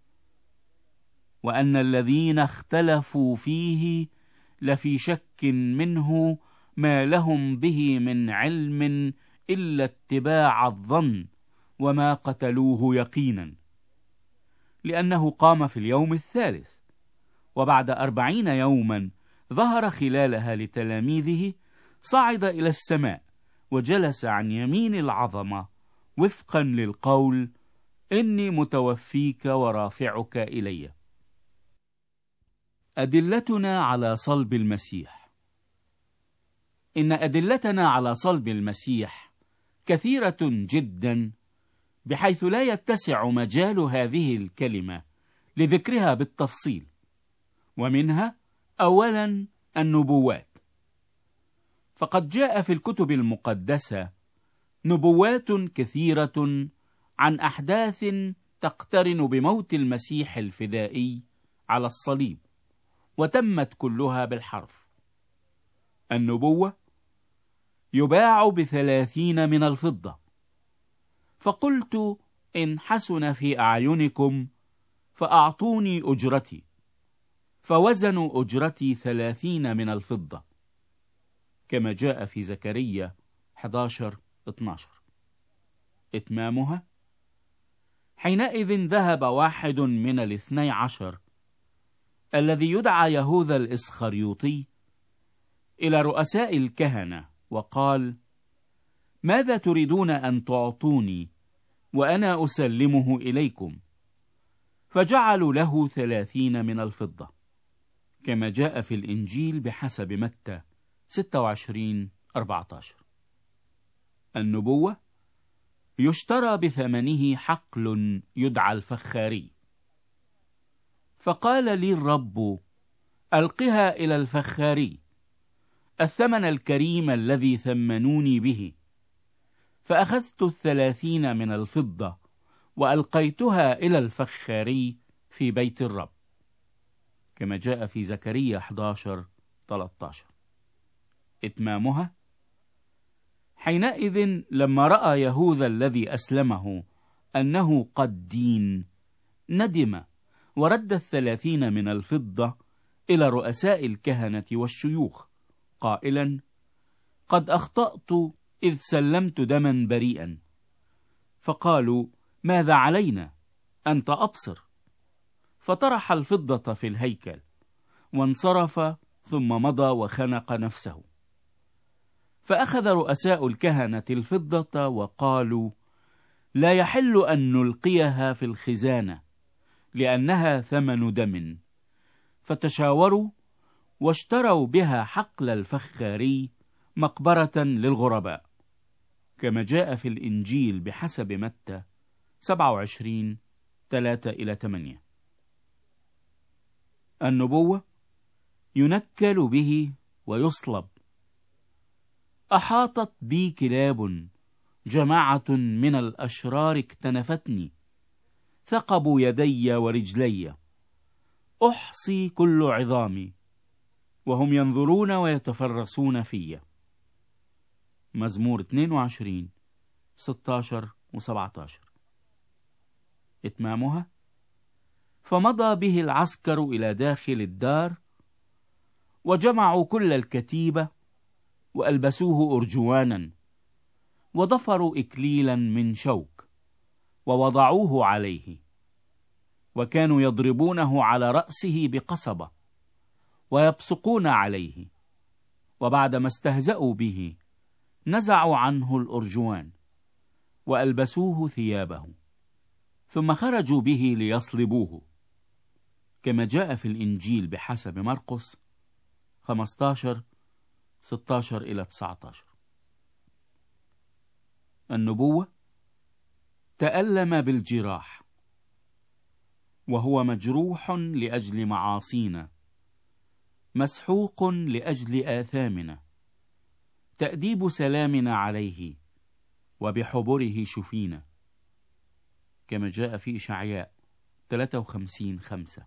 A: وأن الذين اختلفوا فيه لفي شك منه ما لهم به من علم إلا اتباع الظن، وما قتلوه يقينا، لأنه قام في اليوم الثالث. وبعد أربعين يوما ظهر خلالها لتلاميذه، صعد إلى السماء وجلس عن يمين العظمة، وفقا للقول: إني متوفيك ورافعك إلي. أدلتنا على صلب المسيح. إن أدلتنا على صلب المسيح كثيرة جدا، بحيث لا يتسع مجال هذه الكلمة لذكرها بالتفصيل. ومنها أولا النبوات، فقد جاء في الكتب المقدسة نبوات كثيرة عن أحداث تقترن بموت المسيح الفدائي على الصليب، وتمت كلها بالحرف. النبوة: يباع بثلاثين من الفضة، فقلت: إن حسن في أعينكم فأعطوني أجرتي، فوزنوا أجرتي ثلاثين من الفضة، كما جاء في زكريا أحد عشر اثني عشر. إتمامها: حينئذ ذهب واحد من الاثني عشر الذي يدعى يهوذا الإسخريوطي إلى رؤساء الكهنة وقال: ماذا تريدون أن تعطوني وأنا أسلمه إليكم. فجعلوا له ثلاثين من الفضة، كما جاء في الإنجيل بحسب متى ستة وعشرين أربعة عشر. النبوة: يشترى بثمنه حقل يدعى الفخاري. فقال لي الرب: ألقها إلى الفخاري الثمن الكريم الذي ثمنوني به. فأخذت الثلاثين من الفضة وألقيتها إلى الفخاري في بيت الرب، كما جاء في زكريا أحد عشر ثلاثة عشر. إتمامها: حينئذ لما رأى يهوذا الذي أسلمه أنه قد دين، ندم ورد الثلاثين من الفضة إلى رؤساء الكهنة والشيوخ قائلا: قد أخطأت إذ سلمت دما بريئا. فقالوا: ماذا علينا؟ أنت أبصر. فطرح الفضة في الهيكل وانصرف، ثم مضى وخنق نفسه. فأخذ رؤساء الكهنة الفضة وقالوا: لا يحل أن نلقيها في الخزانة لأنها ثمن دم. فتشاوروا واشتروا بها حقل الفخاري مقبرة للغرباء، كما جاء في الإنجيل بحسب متى سبعة وعشرين ثلاثة إلى ثمانية. النبوة: ينكل به ويصلب. أحاطت بي كلاب، جماعة من الأشرار اكتنفتني، ثقبوا يدي ورجلي، أحصي كل عظامي، وهم ينظرون ويتفرسون في. مزمور اثنين وعشرين ستة عشر وسبعة عشر. إتمامها: فمضى به العسكر إلى داخل الدار، وجمعوا كل الكتيبة وألبسوه أرجوانا، وضفروا إكليلا من شوك ووضعوه عليه، وكانوا يضربونه على رأسه بقصبة ويبصقون عليه. وبعدما استهزأوا به نزعوا عنه الأرجوان وألبسوه ثيابه، ثم خرجوا به ليصلبوه، كما جاء في الإنجيل بحسب مرقس خمسة عشر ستة عشر إلى تسعة عشر. النبوة: تألم بالجراح، وهو مجروح لأجل معاصينا، مسحوق لأجل آثامنا، تأديب سلامنا عليه، وبحبره شفينا، كما جاء في إشعياء ثلاثة وخمسين خمسة.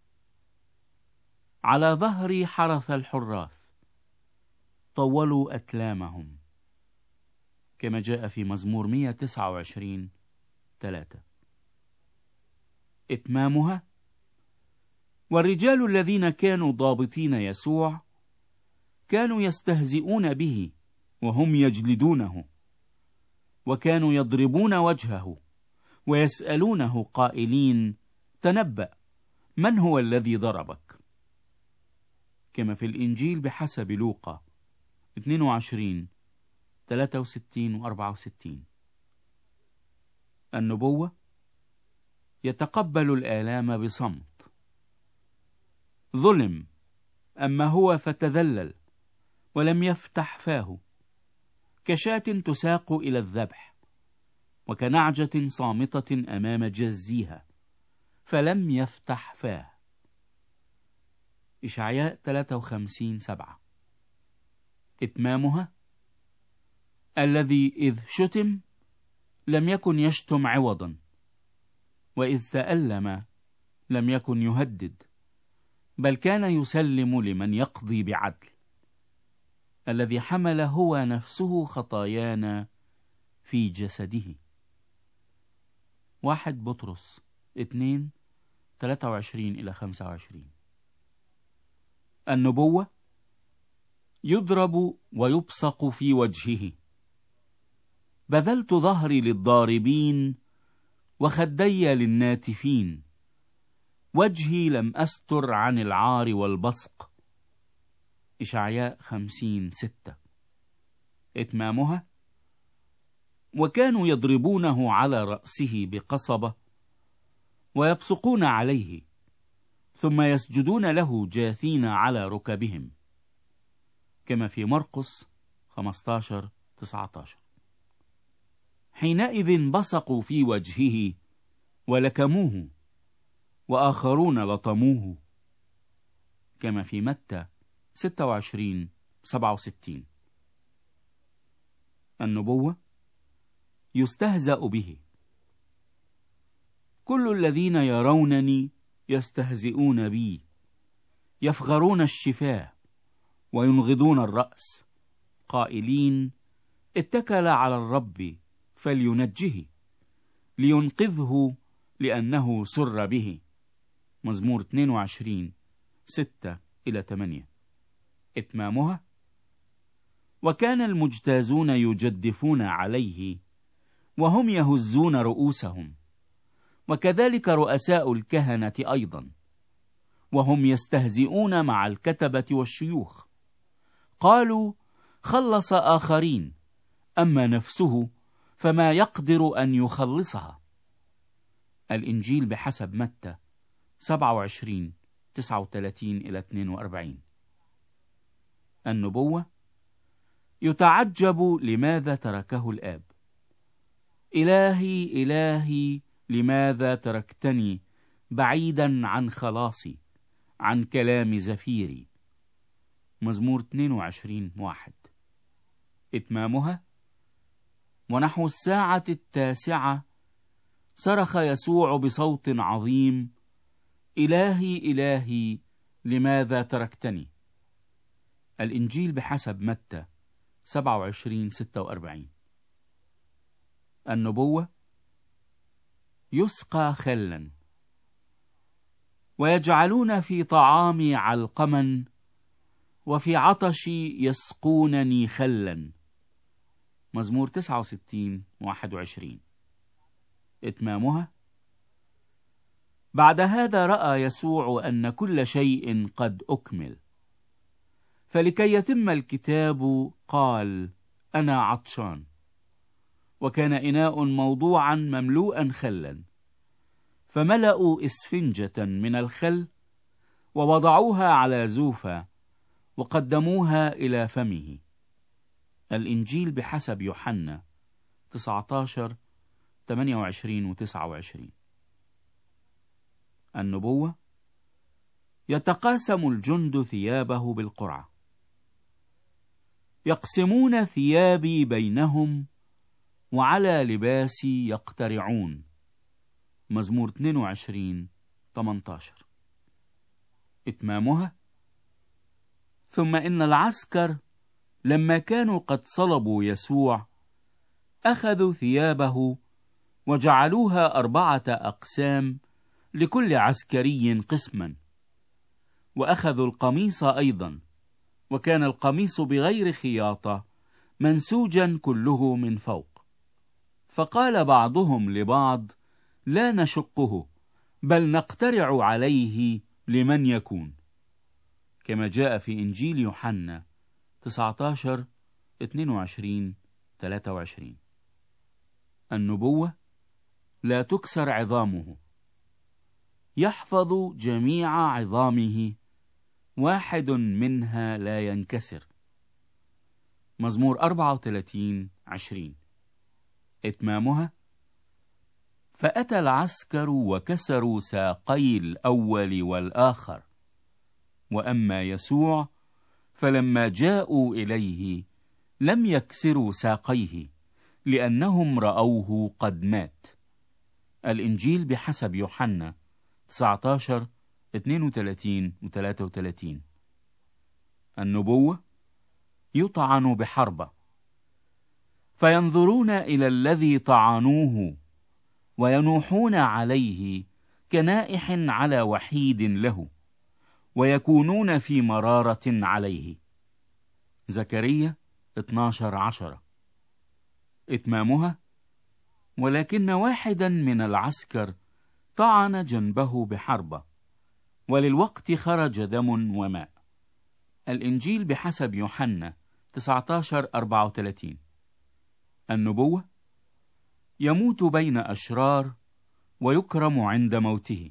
A: على ظهري حرث الحراث، طولوا أتلامهم، كما جاء في مزمور مئة وتسعة وعشرين ثلاثة. إتمامها: والرجال الذين كانوا ضابطين يسوع كانوا يستهزئون به وهم يجلدونه، وكانوا يضربون وجهه ويسألونه قائلين: تنبأ، من هو الذي ضربك؟ كما في الإنجيل بحسب لوقا اثنين وعشرين ثلاثة وستين وأربعة وستين. النبوة: يتقبل الآلام بصمت. ظلم، أما هو فتذلل ولم يفتح فاه، كشاة تساق إلى الذبح، وكنعجة صامتة أمام جزيها، فلم يفتح فاه. إشعياء ثلاثة وخمسين سبعة. إتمامها: الذي إذ شتم لم يكن يشتم عوضا، وإذ تألم لم يكن يهدد، بل كان يسلم لمن يقضي بعدل، الذي حمل هو نفسه خطايانا في جسده. واحد بطرس اثنين ثلاثة وعشرين إلى خمسة وعشرين. النبوة: يضرب ويبصق في وجهه. بذلت ظهري للضاربين وخدي للناتفين، وجهي لم أستر عن العار والبصق. إشعياء خمسين ستة. إتمامها: وكانوا يضربونه على رأسه بقصبة ويبصقون عليه، ثم يسجدون له جاثين على ركبهم، كما في مرقس خمسة عشر تسعة عشر. حينئذ بصقوا في وجهه ولكموه، وآخرون لطموه، كما في متى ستة وعشرين سبعة وستين. النبوة: يستهزأ به. كل الذين يرونني يستهزئون بي، يفغرون الشفاه وينغضون الرأس، قائلين: اتكل على الرب فلينجه، لينقذه لأنه سر به. مزمور اثنين وعشرين ستة إلى ثمانية. إتمامها: وكان المجتازون يجدفون عليه وهم يهزون رؤوسهم، وكذلك رؤساء الكهنة أيضا، وهم يستهزئون مع الكتبة والشيوخ. قالوا: خلص آخرين، أما نفسه فما يقدر أن يخلصها. الإنجيل بحسب متى سبعة وعشرين تسعة وثلاثين إلى اثنين وأربعين. النبوة: يتعجب لماذا تركه الآب. إلهي إلهي لماذا تركتني بعيدا عن خلاصي، عن كلام زفيري. مزمور اثنين وعشرين واحد. إتمامها: ونحو الساعة التاسعة صرخ يسوع بصوت عظيم: إلهي إلهي لماذا تركتني. الإنجيل بحسب متى سبعة وعشرين ستة وأربعين. النبوة: يسقى خلا، ويجعلون في طعامي علقما، وفي عطشي يسقونني خلا. مزمور تسعة وستين واحد وعشرين. إتمامها: بعد هذا رأى يسوع أن كل شيء قد أكمل، فلكي يتم الكتاب قال: أنا عطشان. وكان إناء موضوعا مملوءا خلا، فملأوا إسفنجة من الخل ووضعوها على زوفة وقدموها إلى فمه. الإنجيل بحسب يوحنا تسعة عشر ثمانية وعشرين وتسعة وعشرين. النبوة: يتقاسم الجند ثيابه بالقرعة، يقسمون ثيابي بينهم، وعلى لباسي يقترعون. مزمور اثنين وعشرين ثمانية عشر. إتمامها: ثم إن العسكر لما كانوا قد صلبوا يسوع أخذوا ثيابه وجعلوها أربعة أقسام، لكل عسكري قسما، وأخذوا القميص أيضا، وكان القميص بغير خياطة منسوجا كله من فوق. فقال بعضهم لبعض: لا نشقه، بل نقترع عليه لمن يكون. كما جاء في إنجيل يوحنا تسعة عشر اثنين وعشرين ثلاثة وعشرين. النبوة: لا تكسر عظامه، يحفظ جميع عظامه، واحد منها لا ينكسر. مزمور أربعة وثلاثين عشرين. إتمامها: فأتى العسكر وكسروا ساقي الأول والآخر، وأما يسوع فلما جاءوا إليه لم يكسروا ساقيه، لأنهم رأوه قد مات. الإنجيل بحسب يوحنا تسعة عشر اثنين وثلاثين وثلاثة وثلاثين. النبوة: يطعن بحربة، فينظرون إلى الذي طعنوه وينوحون عليه كنائح على وحيد له، ويكونون في مرارة عليه. زكريا اثناشر عشرة. إتمامها: ولكن واحدا من العسكر طعن جنبه بحربة، وللوقت خرج دم وماء. الإنجيل بحسب يوحنا تسعة عشر أربعة وثلاثين. النبوة: يموت بين أشرار ويكرم عند موته،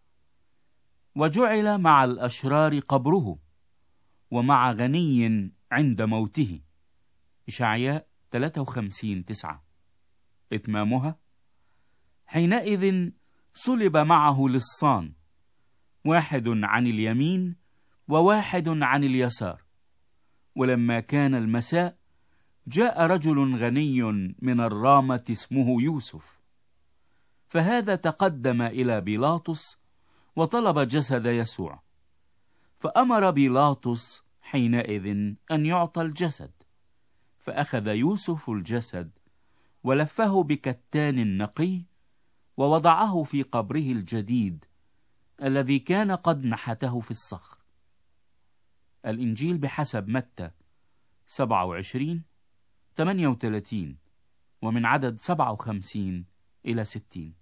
A: وجعل مع الأشرار قبره ومع غني عند موته. إشعياء ثلاثة وخمسين تسعة. إتمامها: حينئذ صلب معه لصان، واحد عن اليمين وواحد عن اليسار. ولما كان المساء جاء رجل غني من الرامة اسمه يوسف، فهذا تقدم إلى بيلاطس وطلب جسد يسوع، فأمر بيلاطس حينئذ أن يعطى الجسد. فأخذ يوسف الجسد ولفه بكتان نقي ووضعه في قبره الجديد الذي كان قد نحته في الصخر. الإنجيل بحسب متى سبعة وعشرين ثمانية وثلاثين، ومن عدد سبعة وخمسين إلى ستين.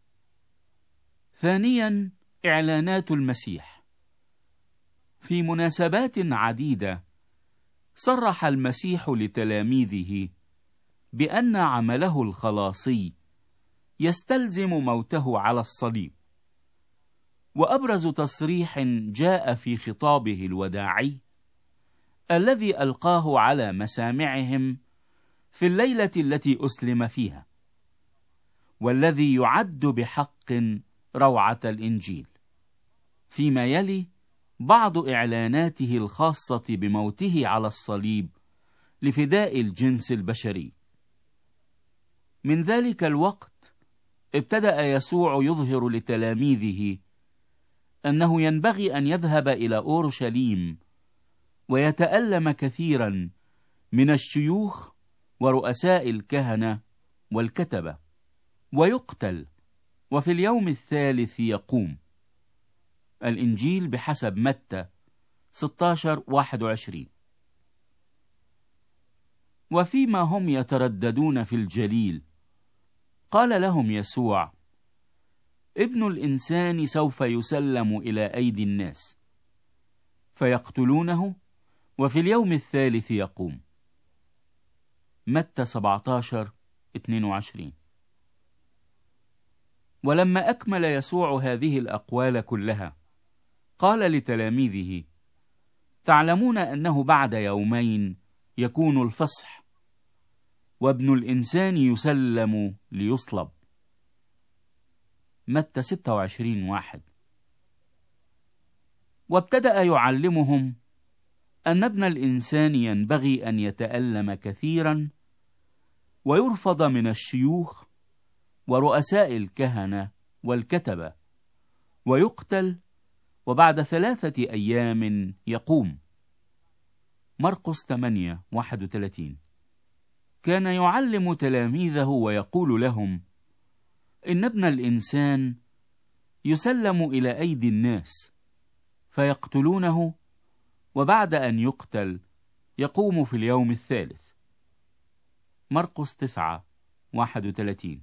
A: ثانيا، إعلانات المسيح. في مناسبات عديدة صرح المسيح لتلاميذه بأن عمله الخلاصي يستلزم موته على الصليب. وأبرز تصريح جاء في خطابه الوداعي الذي ألقاه على مسامعهم في الليلة التي أسلم فيها، والذي يعد بحق روعة الإنجيل. فيما يلي بعض إعلاناته الخاصة بموته على الصليب لفداء الجنس البشري. من ذلك الوقت ابتدأ يسوع يظهر لتلاميذه أنه ينبغي أن يذهب إلى أورشليم ويتألم كثيرا من الشيوخ ورؤساء الكهنة والكتبة، ويقتل، وفي اليوم الثالث يقوم. الإنجيل بحسب متى ستة عشر واحد وعشرين. وفيما هم يترددون في الجليل قال لهم يسوع: ابن الإنسان سوف يسلم إلى أيدي الناس، فيقتلونه، وفي اليوم الثالث يقوم. متى سبعة عشر اثنين وعشرين. ولما أكمل يسوع هذه الأقوال كلها قال لتلاميذه: تعلمون أنه بعد يومين يكون الفصح، وابن الإنسان يسلم ليصلب. متى ستة وعشرين واحد. وابتدأ يعلمهم أن ابن الإنسان ينبغي أن يتألم كثيرا ويرفض من الشيوخ ورؤساء الكهنة والكتبة ويقتل، وبعد ثلاثة أيام يقوم. مرقس ثمانية واحد وثلاثين. كان يعلم تلاميذه ويقول لهم إن ابن الإنسان يسلم إلى أيدي الناس فيقتلونه، وبعد أن يقتل يقوم في اليوم الثالث. مرقس تسعة واحد وثلاثين.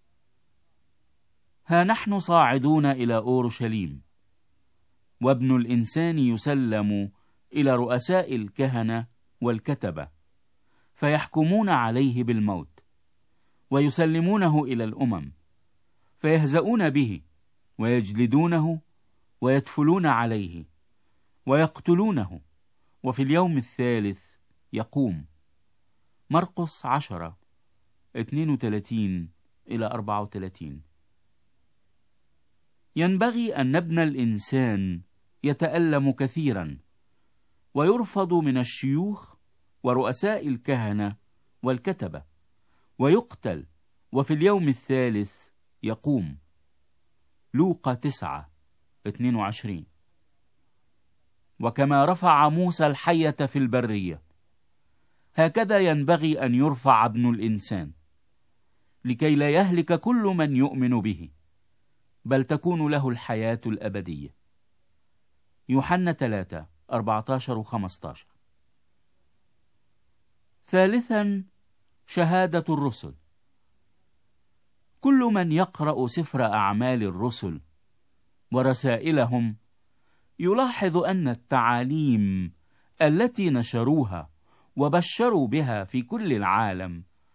A: ها نحن صاعدون إلى أورشليم، وابن الإنسان يسلم إلى رؤساء الكهنة والكتبة، فيحكمون عليه بالموت، ويسلمونه إلى الأمم، فيهزؤون به ويجلدونه ويدفلون عليه ويقتلونه، وفي اليوم الثالث يقوم. مرقس عشرة اثنين وثلاثين إلى أربعة وثلاثين. ينبغي أن ابن الإنسان يتألم كثيرا ويرفض من الشيوخ ورؤساء الكهنة والكتبة ويقتل، وفي اليوم الثالث يقوم. لوقا تسعة اثنين وعشرين. وكما رفع موسى الحية في البرية، هكذا ينبغي أن يرفع ابن الإنسان، لكي لا يهلك كل من يؤمن به، بل تكون له الحياة الأبدية. يوحنا ثلاثة أربعة عشر وخمسة عشر. ثالثا، شهادة الرسل. كل من يقرأ سفر أعمال الرسل ورسائلهم يلاحظ أن التعاليم التي نشروها وبشروا بها في كل العالم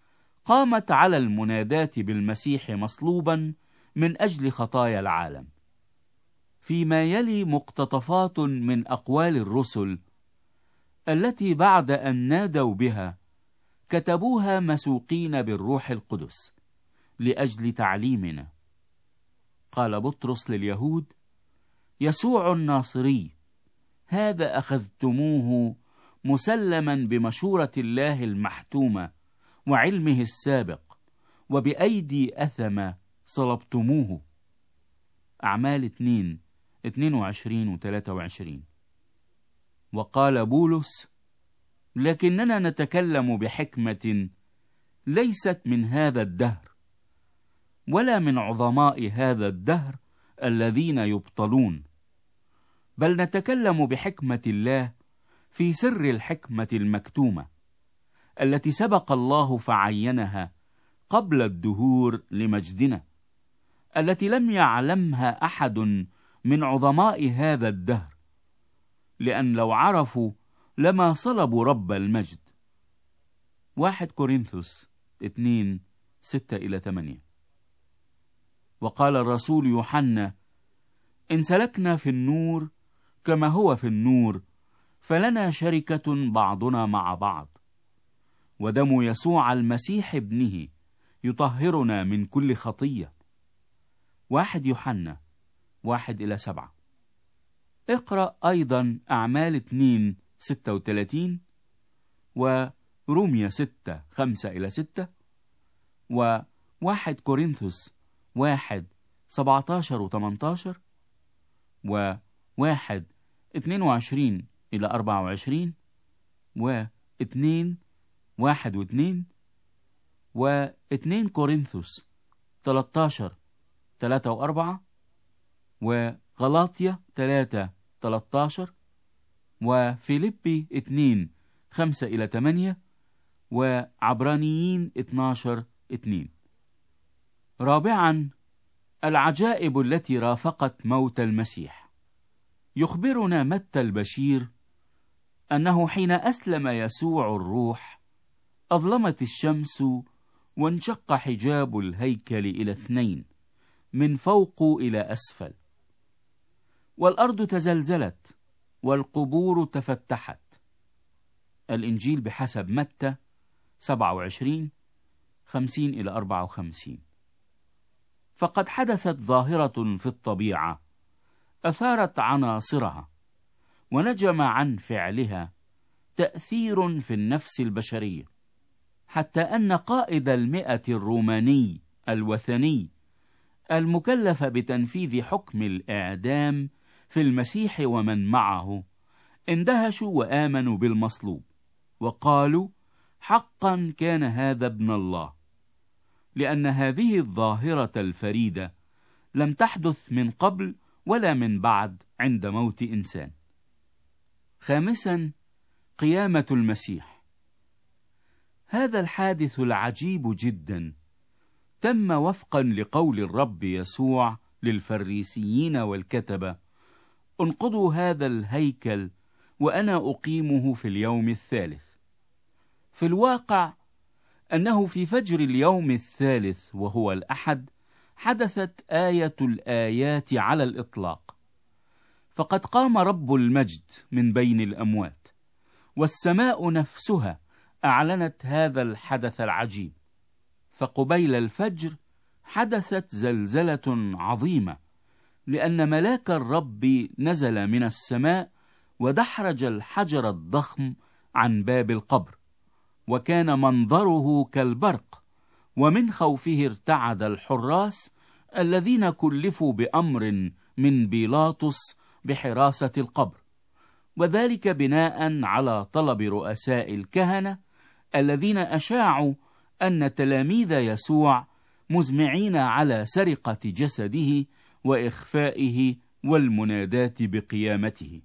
A: قامت على المناداة بالمسيح مصلوبا من أجل خطايا العالم. فيما يلي مقتطفات من أقوال الرسل التي بعد أن نادوا بها كتبوها مسوقين بالروح القدس لأجل تعليمنا. قال بطرس لليهود: يسوع الناصري هذا أخذتموه مسلما بمشورة الله المحتومة وعلمه السابق، وبأيدي أثم صلبتموه. أعمال اثنين اثنين وعشرين وثلاثة وعشرين. وقال بولس: لكننا نتكلم بحكمة ليست من هذا الدهر، ولا من عظماء هذا الدهر الذين يبطلون، بل نتكلم بحكمة الله في سر الحكمة المكتومة التي سبق الله فعينها قبل الدهور لمجدنا، التي لم يعلمها أحد من عظماء هذا الدهر، لأن لو عرفوا لما صلبوا رب المجد. واحد كورنثوس اثنين ستة إلى ثمانية. وقال الرسول يوحنا: إن سلكنا في النور كما هو في النور فلنا شركة بعضنا مع بعض، ودم يسوع المسيح ابنه يطهرنا من كل خطية. واحد يوحنا واحد إلى سبعة. اقرأ أيضا أعمال اثنين ستة وثلاثين، ورومية ستة خمسة إلى ستة، وواحد كورنثوس واحد سبعة عشر وثمانية عشر، وواحد اثنين وعشرين إلى أربعة وعشرين، واثنين واحد واثنين، واثنين كورنثوس ثلاثة عشر ثلاثة وأربعة، وغلاطيا ثلاثة ثلاثة عشر، وفيليبي اثنين خمسة إلى ثمانية، وعبرانيين اثني عشر اثنين. رابعا، العجائب التي رافقت موت المسيح. يخبرنا متى البشير أنه حين أسلم يسوع الروح أظلمت الشمس وانشق حجاب الهيكل إلى اثنين من فوق إلى أسفل، والأرض تزلزلت والقبور تفتحت. الإنجيل بحسب متى سبعة وعشرين خمسين إلى أربعة وخمسين. فقد حدثت ظاهرة في الطبيعة أثارت عناصرها ونجم عن فعلها تأثير في النفس البشرية، حتى أن قائد المئة الروماني الوثني المكلف بتنفيذ حكم الإعدام في المسيح ومن معه اندهشوا وآمنوا بالمصلوب، وقالوا: حقا كان هذا ابن الله، لأن هذه الظاهرة الفريدة لم تحدث من قبل ولا من بعد عند موت إنسان. خامسا، قيامة المسيح. هذا الحادث العجيب جدا تم وفقا لقول الرب يسوع للفريسيين والكتبة: انقضوا هذا الهيكل وأنا أقيمه في اليوم الثالث. في الواقع أنه في فجر اليوم الثالث وهو الأحد حدثت آية الآيات على الإطلاق، فقد قام رب المجد من بين الأموات، والسماء نفسها أعلنت هذا الحدث العجيب. فقبيل الفجر حدثت زلزلة عظيمة، لأن ملاك الرب نزل من السماء ودحرج الحجر الضخم عن باب القبر، وكان منظره كالبرق، ومن خوفه ارتعد الحراس الذين كلفوا بأمر من بيلاطس بحراسة القبر، وذلك بناء على طلب رؤساء الكهنة الذين أشاعوا أن تلاميذ يسوع مزمعين على سرقة جسده وإخفائه والمناداة بقيامته.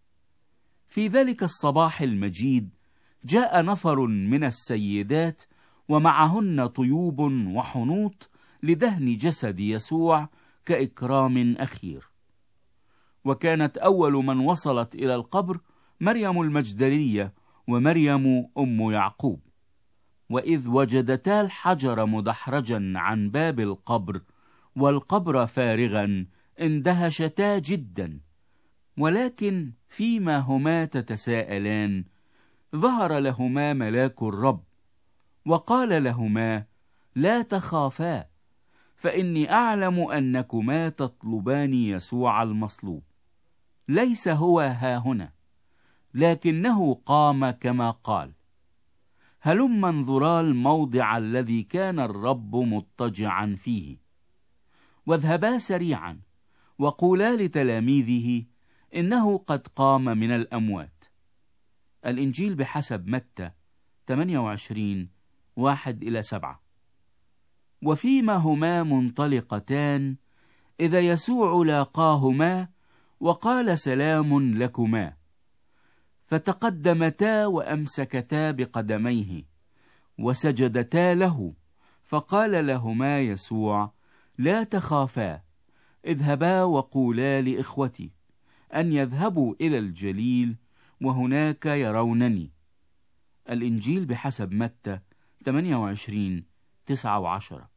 A: في ذلك الصباح المجيد جاء نفر من السيدات ومعهن طيوب وحنوط لدهن جسد يسوع كإكرام أخير. وكانت أول من وصلت إلى القبر مريم المجدلية ومريم أم يعقوب. وإذ وجدتا الحجر مدحرجا عن باب القبر والقبر فارغا اندهشتا جدا، ولكن فيما هما تتساءلان ظهر لهما ملاك الرب وقال لهما: لا تخافا، فإني أعلم أنكما تطلبان يسوع المصلوب، ليس هو هاهنا، لكنه قام كما قال. هلما انظرا الموضع الذي كان الرب مضطجعا فيه، واذهبا سريعا وقولا لتلاميذه إنه قد قام من الأموات. الإنجيل بحسب متى ثمانية وعشرين واحد إلى سبعة. وفيما هما منطلقتان إذا يسوع لاقاهما وقال: سلام لكما. فتقدمتا وأمسكتا بقدميه وسجدتا له، فقال لهما يسوع: لا تخافا، اذهبا وقولا لإخوتي أن يذهبوا إلى الجليل وهناك يرونني. الإنجيل بحسب متى ثمانية وعشرين تسعة وعشرة.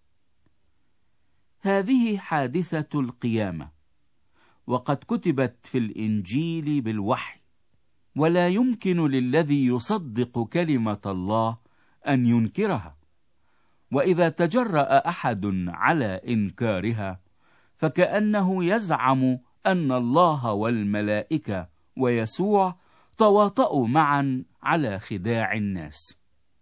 A: هذه حادثة القيامة، وقد كتبت في الإنجيل بالوحي، ولا يمكن للذي يصدق كلمة الله أن ينكرها. وإذا تجرأ أحد على إنكارها فكأنه يزعم أن الله والملائكة ويسوع تواطؤوا معا على خداع الناس.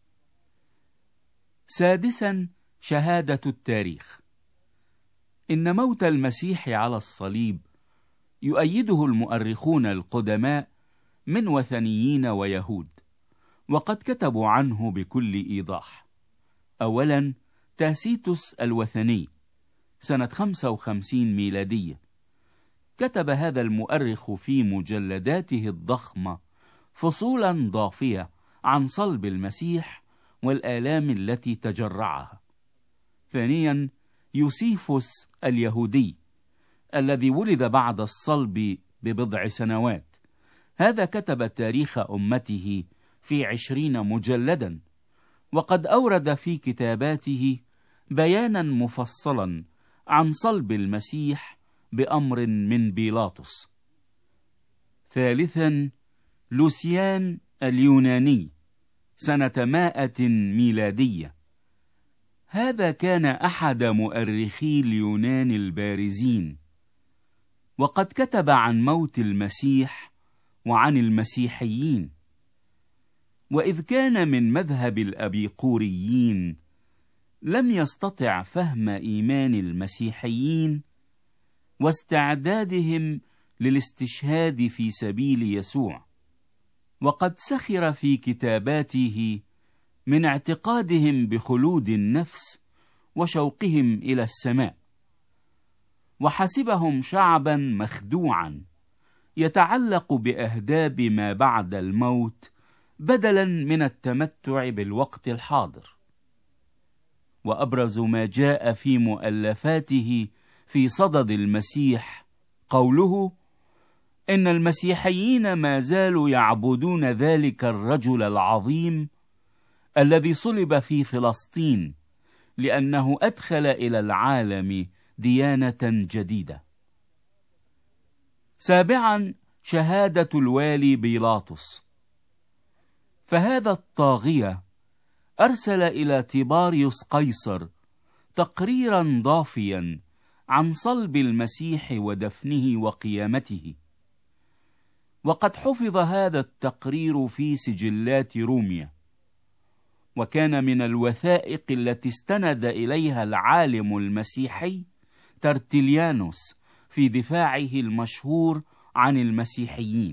A: سادسا، شهادة التاريخ. إن موت المسيح على الصليب يؤيده المؤرخون القدماء من وثنيين ويهود، وقد كتبوا عنه بكل إيضاح. أولا، تاسيتوس الوثني سنة خمسة وخمسين ميلادية، كتب هذا المؤرخ في مجلداته الضخمة فصولا ضافية عن صلب المسيح والآلام التي تجرعها. ثانيا، يوسيفوس اليهودي الذي ولد بعد الصلب ببضع سنوات، هذا كتب تاريخ أمته في عشرين مجلدا، وقد أورد في كتاباته بيانا مفصلا عن صلب المسيح بأمر من بيلاطس. ثالثا، لوسيان اليوناني سنة مائة ميلادية، هذا كان أحد مؤرخي اليونان البارزين، وقد كتب عن موت المسيح وعن المسيحيين. وإذ كان من مذهب الأبيقوريين لم يستطع فهم إيمان المسيحيين واستعدادهم للاستشهاد في سبيل يسوع، وقد سخر في كتاباته من اعتقادهم بخلود النفس وشوقهم إلى السماء، وحسبهم شعبا مخدوعا يتعلق بأهداب ما بعد الموت بدلا من التمتع بالوقت الحاضر. وأبرز ما جاء في مؤلفاته في صدد المسيح قوله: إن المسيحيين ما زالوا يعبدون ذلك الرجل العظيم الذي صلب في فلسطين، لأنه أدخل إلى العالم ديانة جديدة. سابعا، شهادة الوالي بيلاطس. فهذا الطاغية أرسل إلى تيباريوس قيصر تقريرا ضافيا عن صلب المسيح ودفنه وقيامته، وقد حفظ هذا التقرير في سجلات روميا، وكان من الوثائق التي استند إليها العالم المسيحي ترتليانوس في دفاعه المشهور عن المسيحيين.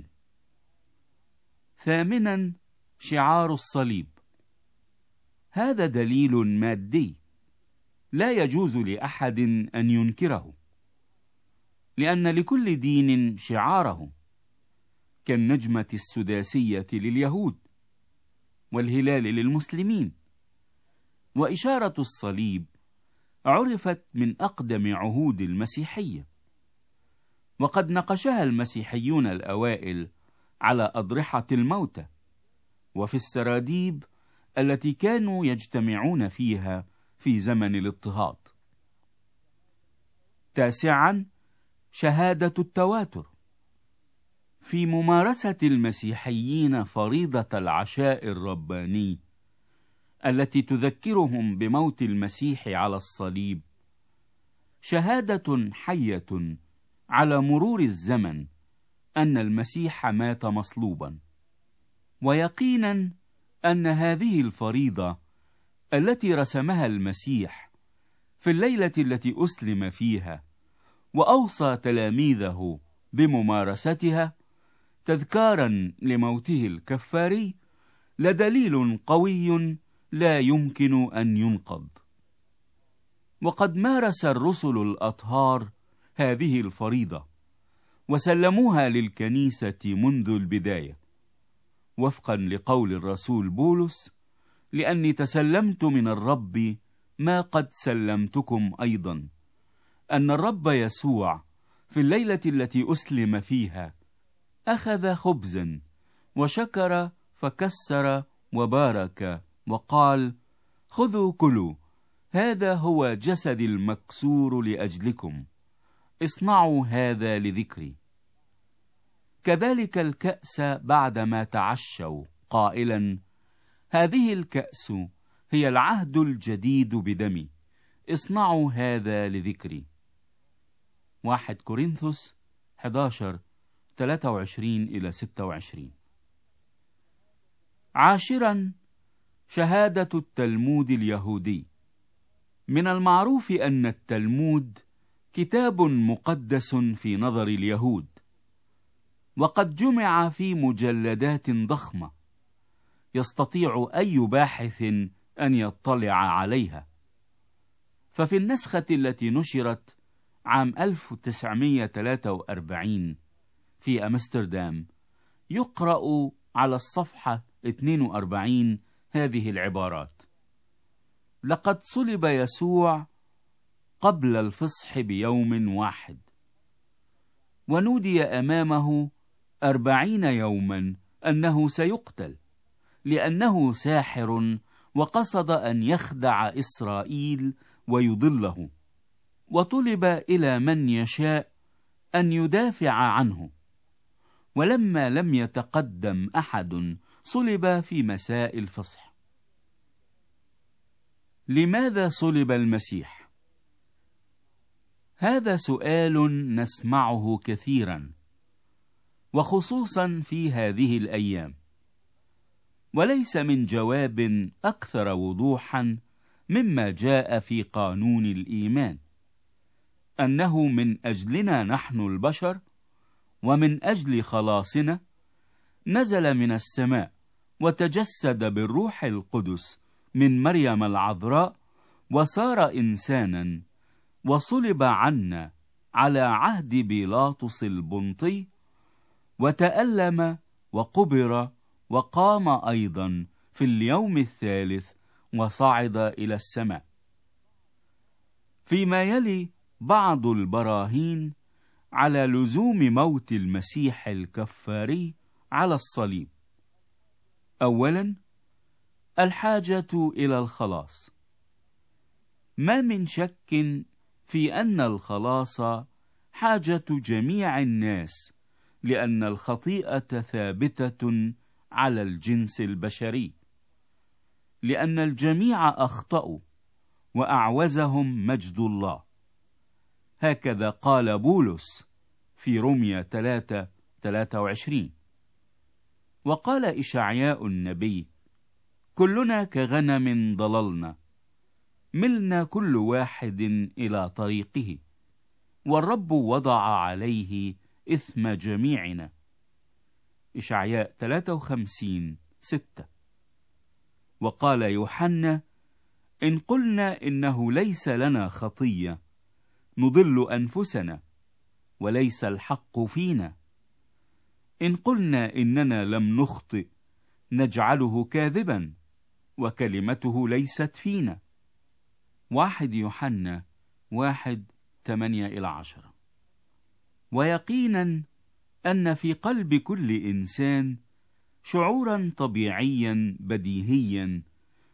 A: ثامنا، شعار الصليب. هذا دليل مادي لا يجوز لأحد أن ينكره، لأن لكل دين شعاره، كالنجمة السداسية لليهود والهلال للمسلمين. وإشارة الصليب عرفت من أقدم عهود المسيحية، وقد نقشها المسيحيون الأوائل على أضرحة الموتى وفي السراديب التي كانوا يجتمعون فيها في زمن الاضطهاد. تاسعا، شهادة التواتر. في ممارسة المسيحيين فريضة العشاء الرباني التي تذكرهم بموت المسيح على الصليب، شهادة حية على مرور الزمن أن المسيح مات مصلوبا، ويقينا أن هذه الفريضة التي رسمها المسيح في الليلة التي أسلم فيها وأوصى تلاميذه بممارستها تذكارا لموته الكفاري لدليل قوي لا يمكن أن ينقض. وقد مارس الرسل الأطهار هذه الفريضة وسلموها للكنيسة منذ البداية، وفقا لقول الرسول بولس: لأني تسلمت من الرب ما قد سلمتكم أيضا، أن الرب يسوع في الليلة التي أسلم فيها أخذ خبزا وشكر فكسر وبارك وقال: خذوا كلوا، هذا هو جسدي المكسور لأجلكم، اصنعوا هذا لذكري. كذلك الكأس بعدما تعشوا قائلا: هذه الكأس هي العهد الجديد بدمي، اصنعوا هذا لذكري. واحد كورنثوس أحد عشر ثلاثة وعشرين إلى ستة وعشرين. عاشرا، شهادة التلمود اليهودي. من المعروف أن التلمود كتاب مقدس في نظر اليهود، وقد جمع في مجلدات ضخمة يستطيع أي باحث أن يطلع عليها. ففي النسخة التي نشرت عام ألف وتسعمائة وثلاثة وأربعين في أمستردام يقرأ على الصفحة اثنين وأربعين هذه العبارات: لقد صلب يسوع قبل الفصح بيوم واحد، ونودي أمامه أربعين يوما أنه سيقتل، لأنه ساحر وقصد أن يخدع إسرائيل ويضله، وطلب إلى من يشاء أن يدافع عنه، ولما لم يتقدم أحد صلب في مساء الفصح. لماذا صلب المسيح؟ هذا سؤال نسمعه كثيرا، وخصوصا في هذه الأيام، وليس من جواب أكثر وضوحا مما جاء في قانون الإيمان، أنه من أجلنا نحن البشر ومن أجل خلاصنا نزل من السماء وتجسد بالروح القدس من مريم العذراء وصار إنسانا، وصلب عنا على عهد بيلاطس البنطي، وتألم وقبر وقام أيضا في اليوم الثالث وصعد إلى السماء. فيما يلي بعض البراهين على لزوم موت المسيح الكفاري على الصليب. أولا، الحاجة إلى الخلاص. ما من شك في أن الخلاص حاجة جميع الناس، لأن الخطيئة ثابتة على الجنس البشري، لأن الجميع أخطأوا وأعوزهم مجد الله. هكذا قال بولس في رومية ثلاثة ثلاثة وعشرين. وقال إشعياء النبي: كلنا كغنم ضللنا، ملنا كل واحد إلى طريقه، والرب وضع عليه إثم جميعنا. إشعياء ثلاثة وخمسين ستة. وقال يوحنا: إن قلنا إنه ليس لنا خطية نضل أنفسنا وليس الحق فينا، إن قلنا إننا لم نخطئ نجعله كاذبا وكلمته ليست فينا. واحد يوحنا واحد ثمانية إلى عشرة. ويقينا أن في قلب كل إنسان شعورا طبيعيا بديهيا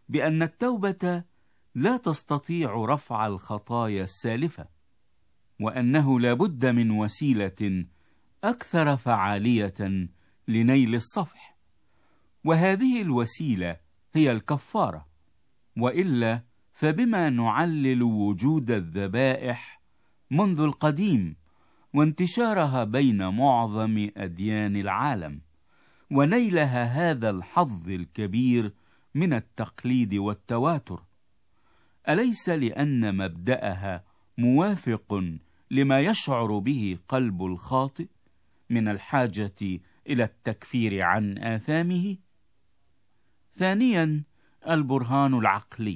A: بأن التوبة لا تستطيع رفع الخطايا السالفة، وأنه لا بد من وسيلة أكثر فعالية لنيل الصفح، وهذه الوسيلة هي الكفارة، وإلا فبما نعلل وجود الذبائح منذ القديم وانتشارها بين معظم أديان العالم، ونيلها هذا الحظ الكبير من التقليد والتواتر؟ أليس لأن مبدأها موافق لما يشعر به قلب الخاطئ من الحاجة إلى التكفير عن آثامه؟ ثانيا، البرهان العقلي.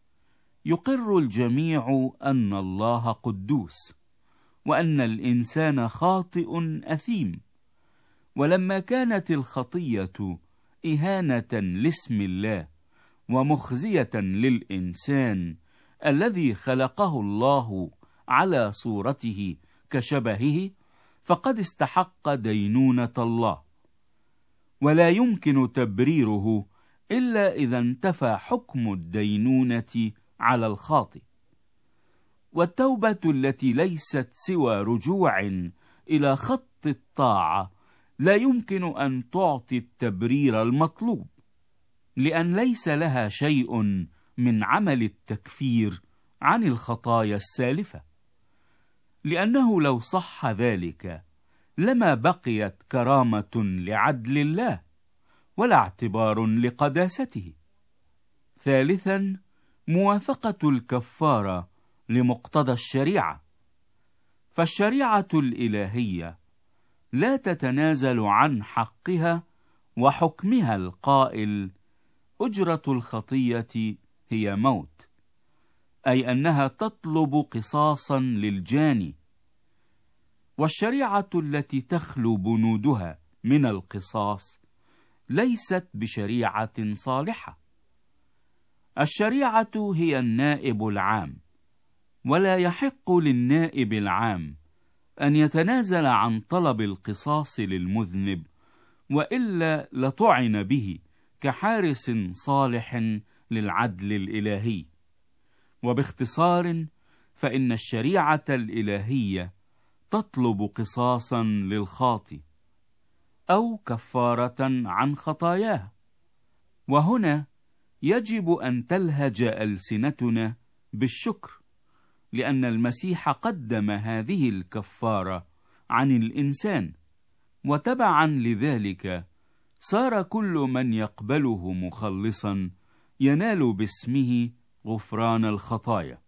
A: يقر الجميع أن الله قدوس، وأن الإنسان خاطئ أثيم، ولما كانت الخطية إهانة لاسم الله ومخزية للإنسان الذي خلقه الله على صورته كشبهه، فقد استحق دينونة الله، ولا يمكن تبريره إلا إذا انتفى حكم الدينونة على الخاطئ. والتوبة التي ليست سوى رجوع إلى خط الطاعة لا يمكن أن تعطي التبرير المطلوب، لأن ليس لها شيء من عمل التكفير عن الخطايا السالفة، لأنه لو صح ذلك لما بقيت كرامة لعدل الله ولا اعتبار لقداسته. ثالثا، موافقة الكفارة لمقتضى الشريعة، فالشريعة الإلهية لا تتنازل عن حقها وحكمها القائل: أجرة الخطية هي موت، أي أنها تطلب قصاصا للجاني. والشريعة التي تخلو بنودها من القصاص ليست بشريعة صالحة. الشريعة هي النائب العام، ولا يحق للنائب العام أن يتنازل عن طلب القصاص للمذنب، وإلا لطعن به كحارس صالح للعدل الإلهي. وباختصار، فإن الشريعة الإلهية تطلب قصاصا للخاطئ أو كفارة عن خطاياه. وهنا يجب أن تلهج ألسنتنا بالشكر، لأن المسيح قدم هذه الكفارة عن الإنسان، وتبعا لذلك صار كل من يقبله مخلصا ينال باسمه غفران الخطايا.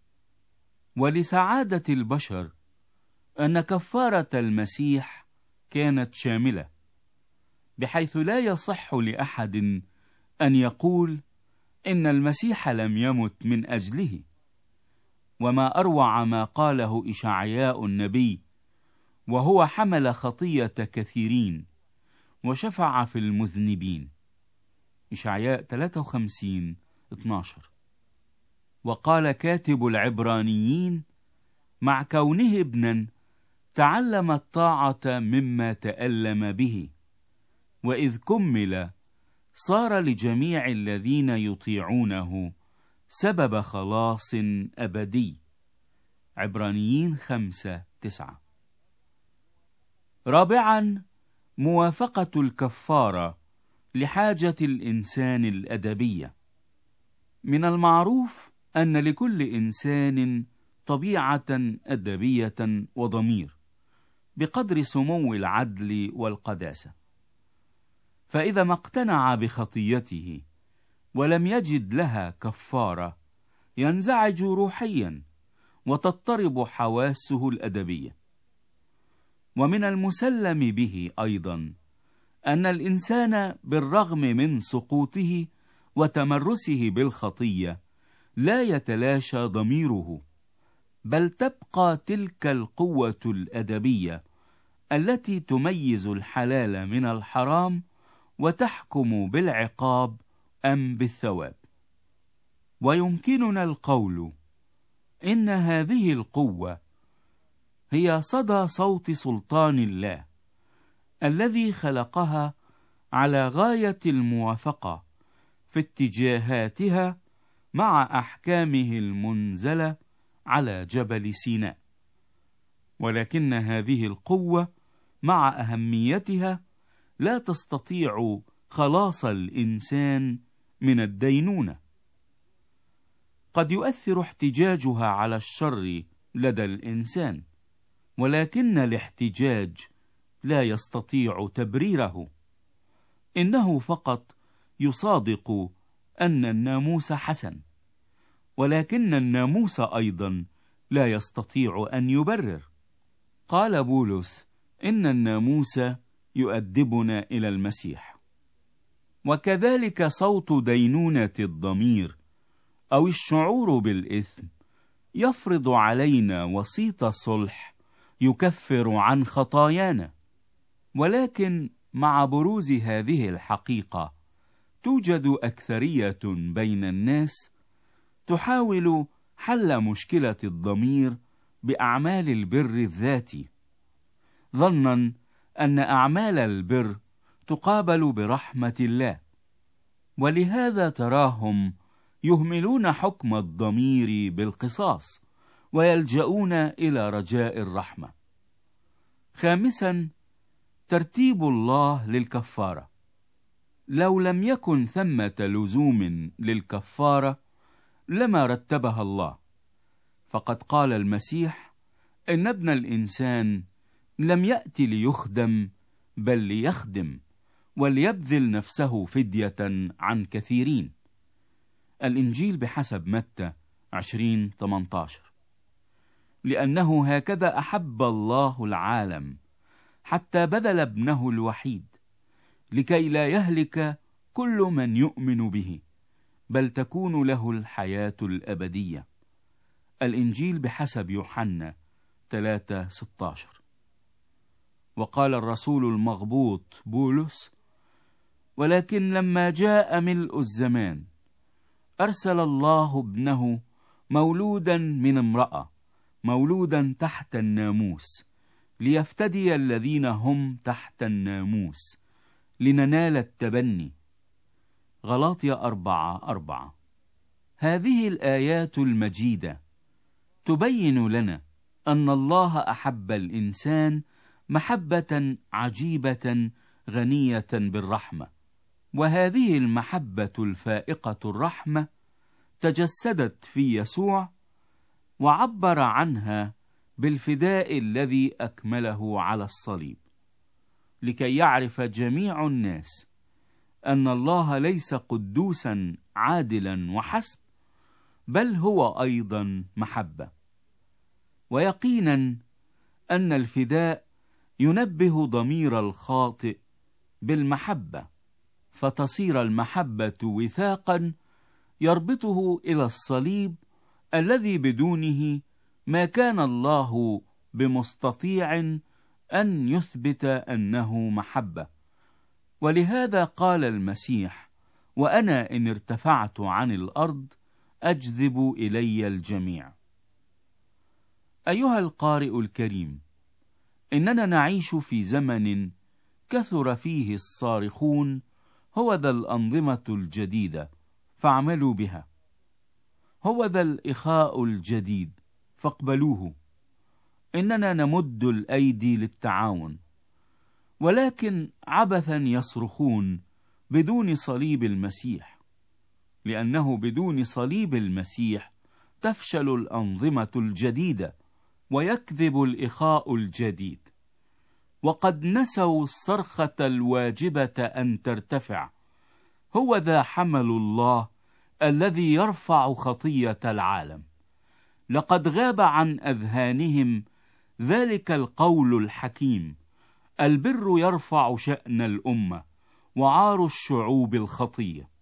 A: ولسعادة البشر أن كفارة المسيح كانت شاملة، بحيث لا يصح لأحد أن يقول إن المسيح لم يمت من أجله. وما أروع ما قاله إشعياء النبي وهو حمل خطية كثيرين وشفع في المذنبين. إشعياء ثلاثة وخمسين اثني عشر. وقال كاتب العبرانيين: مع كونه ابنا تعلم الطاعة مما تألم به، وإذ كمل صار لجميع الذين يطيعونه سبب خلاص أبدي. عبرانيين خمسة تسعة. رابعا، موافقة الكفارة لحاجة الإنسان الأدبية. من المعروف أن لكل إنسان طبيعة أدبية وضمير بقدر سمو العدل والقداسة، فإذا ما اقتنع بخطيته ولم يجد لها كفارة ينزعج روحيا وتضطرب حواسه الأدبية. ومن المسلم به أيضا أن الإنسان بالرغم من سقوطه وتمرسه بالخطية لا يتلاشى ضميره، بل تبقى تلك القوة الأدبية التي تميز الحلال من الحرام وتحكم بالعقاب أم بالثواب. ويمكننا القول إن هذه القوة هي صدى صوت سلطان الله الذي خلقها على غاية الموافقة في اتجاهاتها مع أحكامه المنزلة على جبل سيناء. ولكن هذه القوة مع أهميتها لا تستطيع خلاص الإنسان من الدينونة. قد يؤثر احتجاجها على الشر لدى الإنسان، ولكن الاحتجاج لا يستطيع تبريره. إنه فقط يصادق أن الناموس حسن، ولكن الناموس أيضا لا يستطيع أن يبرر. قال بولس إن الناموس يؤدبنا إلى المسيح. وكذلك صوت دينونة الضمير أو الشعور بالإثم يفرض علينا وسيط صلح يكفر عن خطايانا. ولكن مع بروز هذه الحقيقة توجد أكثرية بين الناس تحاول حل مشكلة الضمير بأعمال البر الذاتي، ظنا أن أعمال البر تقابل برحمة الله. ولهذا تراهم يهملون حكم الضمير بالقصاص ويلجؤون إلى رجاء الرحمة. خامسا، ترتيب الله للكفارة. لو لم يكن ثمة لزوم للكفارة لما رتبها الله، فقد قال المسيح إن ابن الإنسان لم يأتي ليخدم بل ليخدم وليبذل نفسه فدية عن كثيرين. الإنجيل بحسب متى عشرين ثمانية عشر. لأنه هكذا أحب الله العالم حتى بذل ابنه الوحيد، لكي لا يهلك كل من يؤمن به، بل تكون له الحياة الأبدية. الإنجيل بحسب يوحنا ثلاثة ستة عشر. وقال الرسول المغبوط بولس: ولكن لما جاء ملء الزمان أرسل الله ابنه مولودا من امرأة، مولودا تحت الناموس، ليفتدي الذين هم تحت الناموس، لننال التبني. غلاطية أربعة أربعة. هذه الآيات المجيدة تبين لنا أن الله أحب الإنسان محبة عجيبة غنية بالرحمة، وهذه المحبة الفائقة الرحمة تجسدت في يسوع وعبر عنها بالفداء الذي أكمله على الصليب، لكي يعرف جميع الناس أن الله ليس قدوسا عادلا وحسب، بل هو أيضا محبة. ويقينا أن الفداء ينبه ضمير الخاطئ بالمحبة، فتصير المحبة وثاقا يربطه إلى الصليب الذي بدونه ما كان الله بمستطيع أن يثبت أنه محبة. ولهذا قال المسيح: وأنا إن ارتفعت عن الأرض أجذب إلي الجميع. أيها القارئ الكريم، إننا نعيش في زمن كثر فيه الصارخون: هو ذا الأنظمة الجديدة فاعملوا بها، هو ذا الإخاء الجديد فاقبلوه. إننا نمد الأيدي للتعاون، ولكن عبثا يصرخون بدون صليب المسيح، لأنه بدون صليب المسيح تفشل الأنظمة الجديدة ويكذب الإخاء الجديد. وقد نسوا الصرخة الواجبة أن ترتفع: هو ذا حمل الله الذي يرفع خطية العالم. لقد غاب عن أذهانهم ذلك القول الحكيم: البر يرفع شأن الأمة، وعار الشعوب الخطية.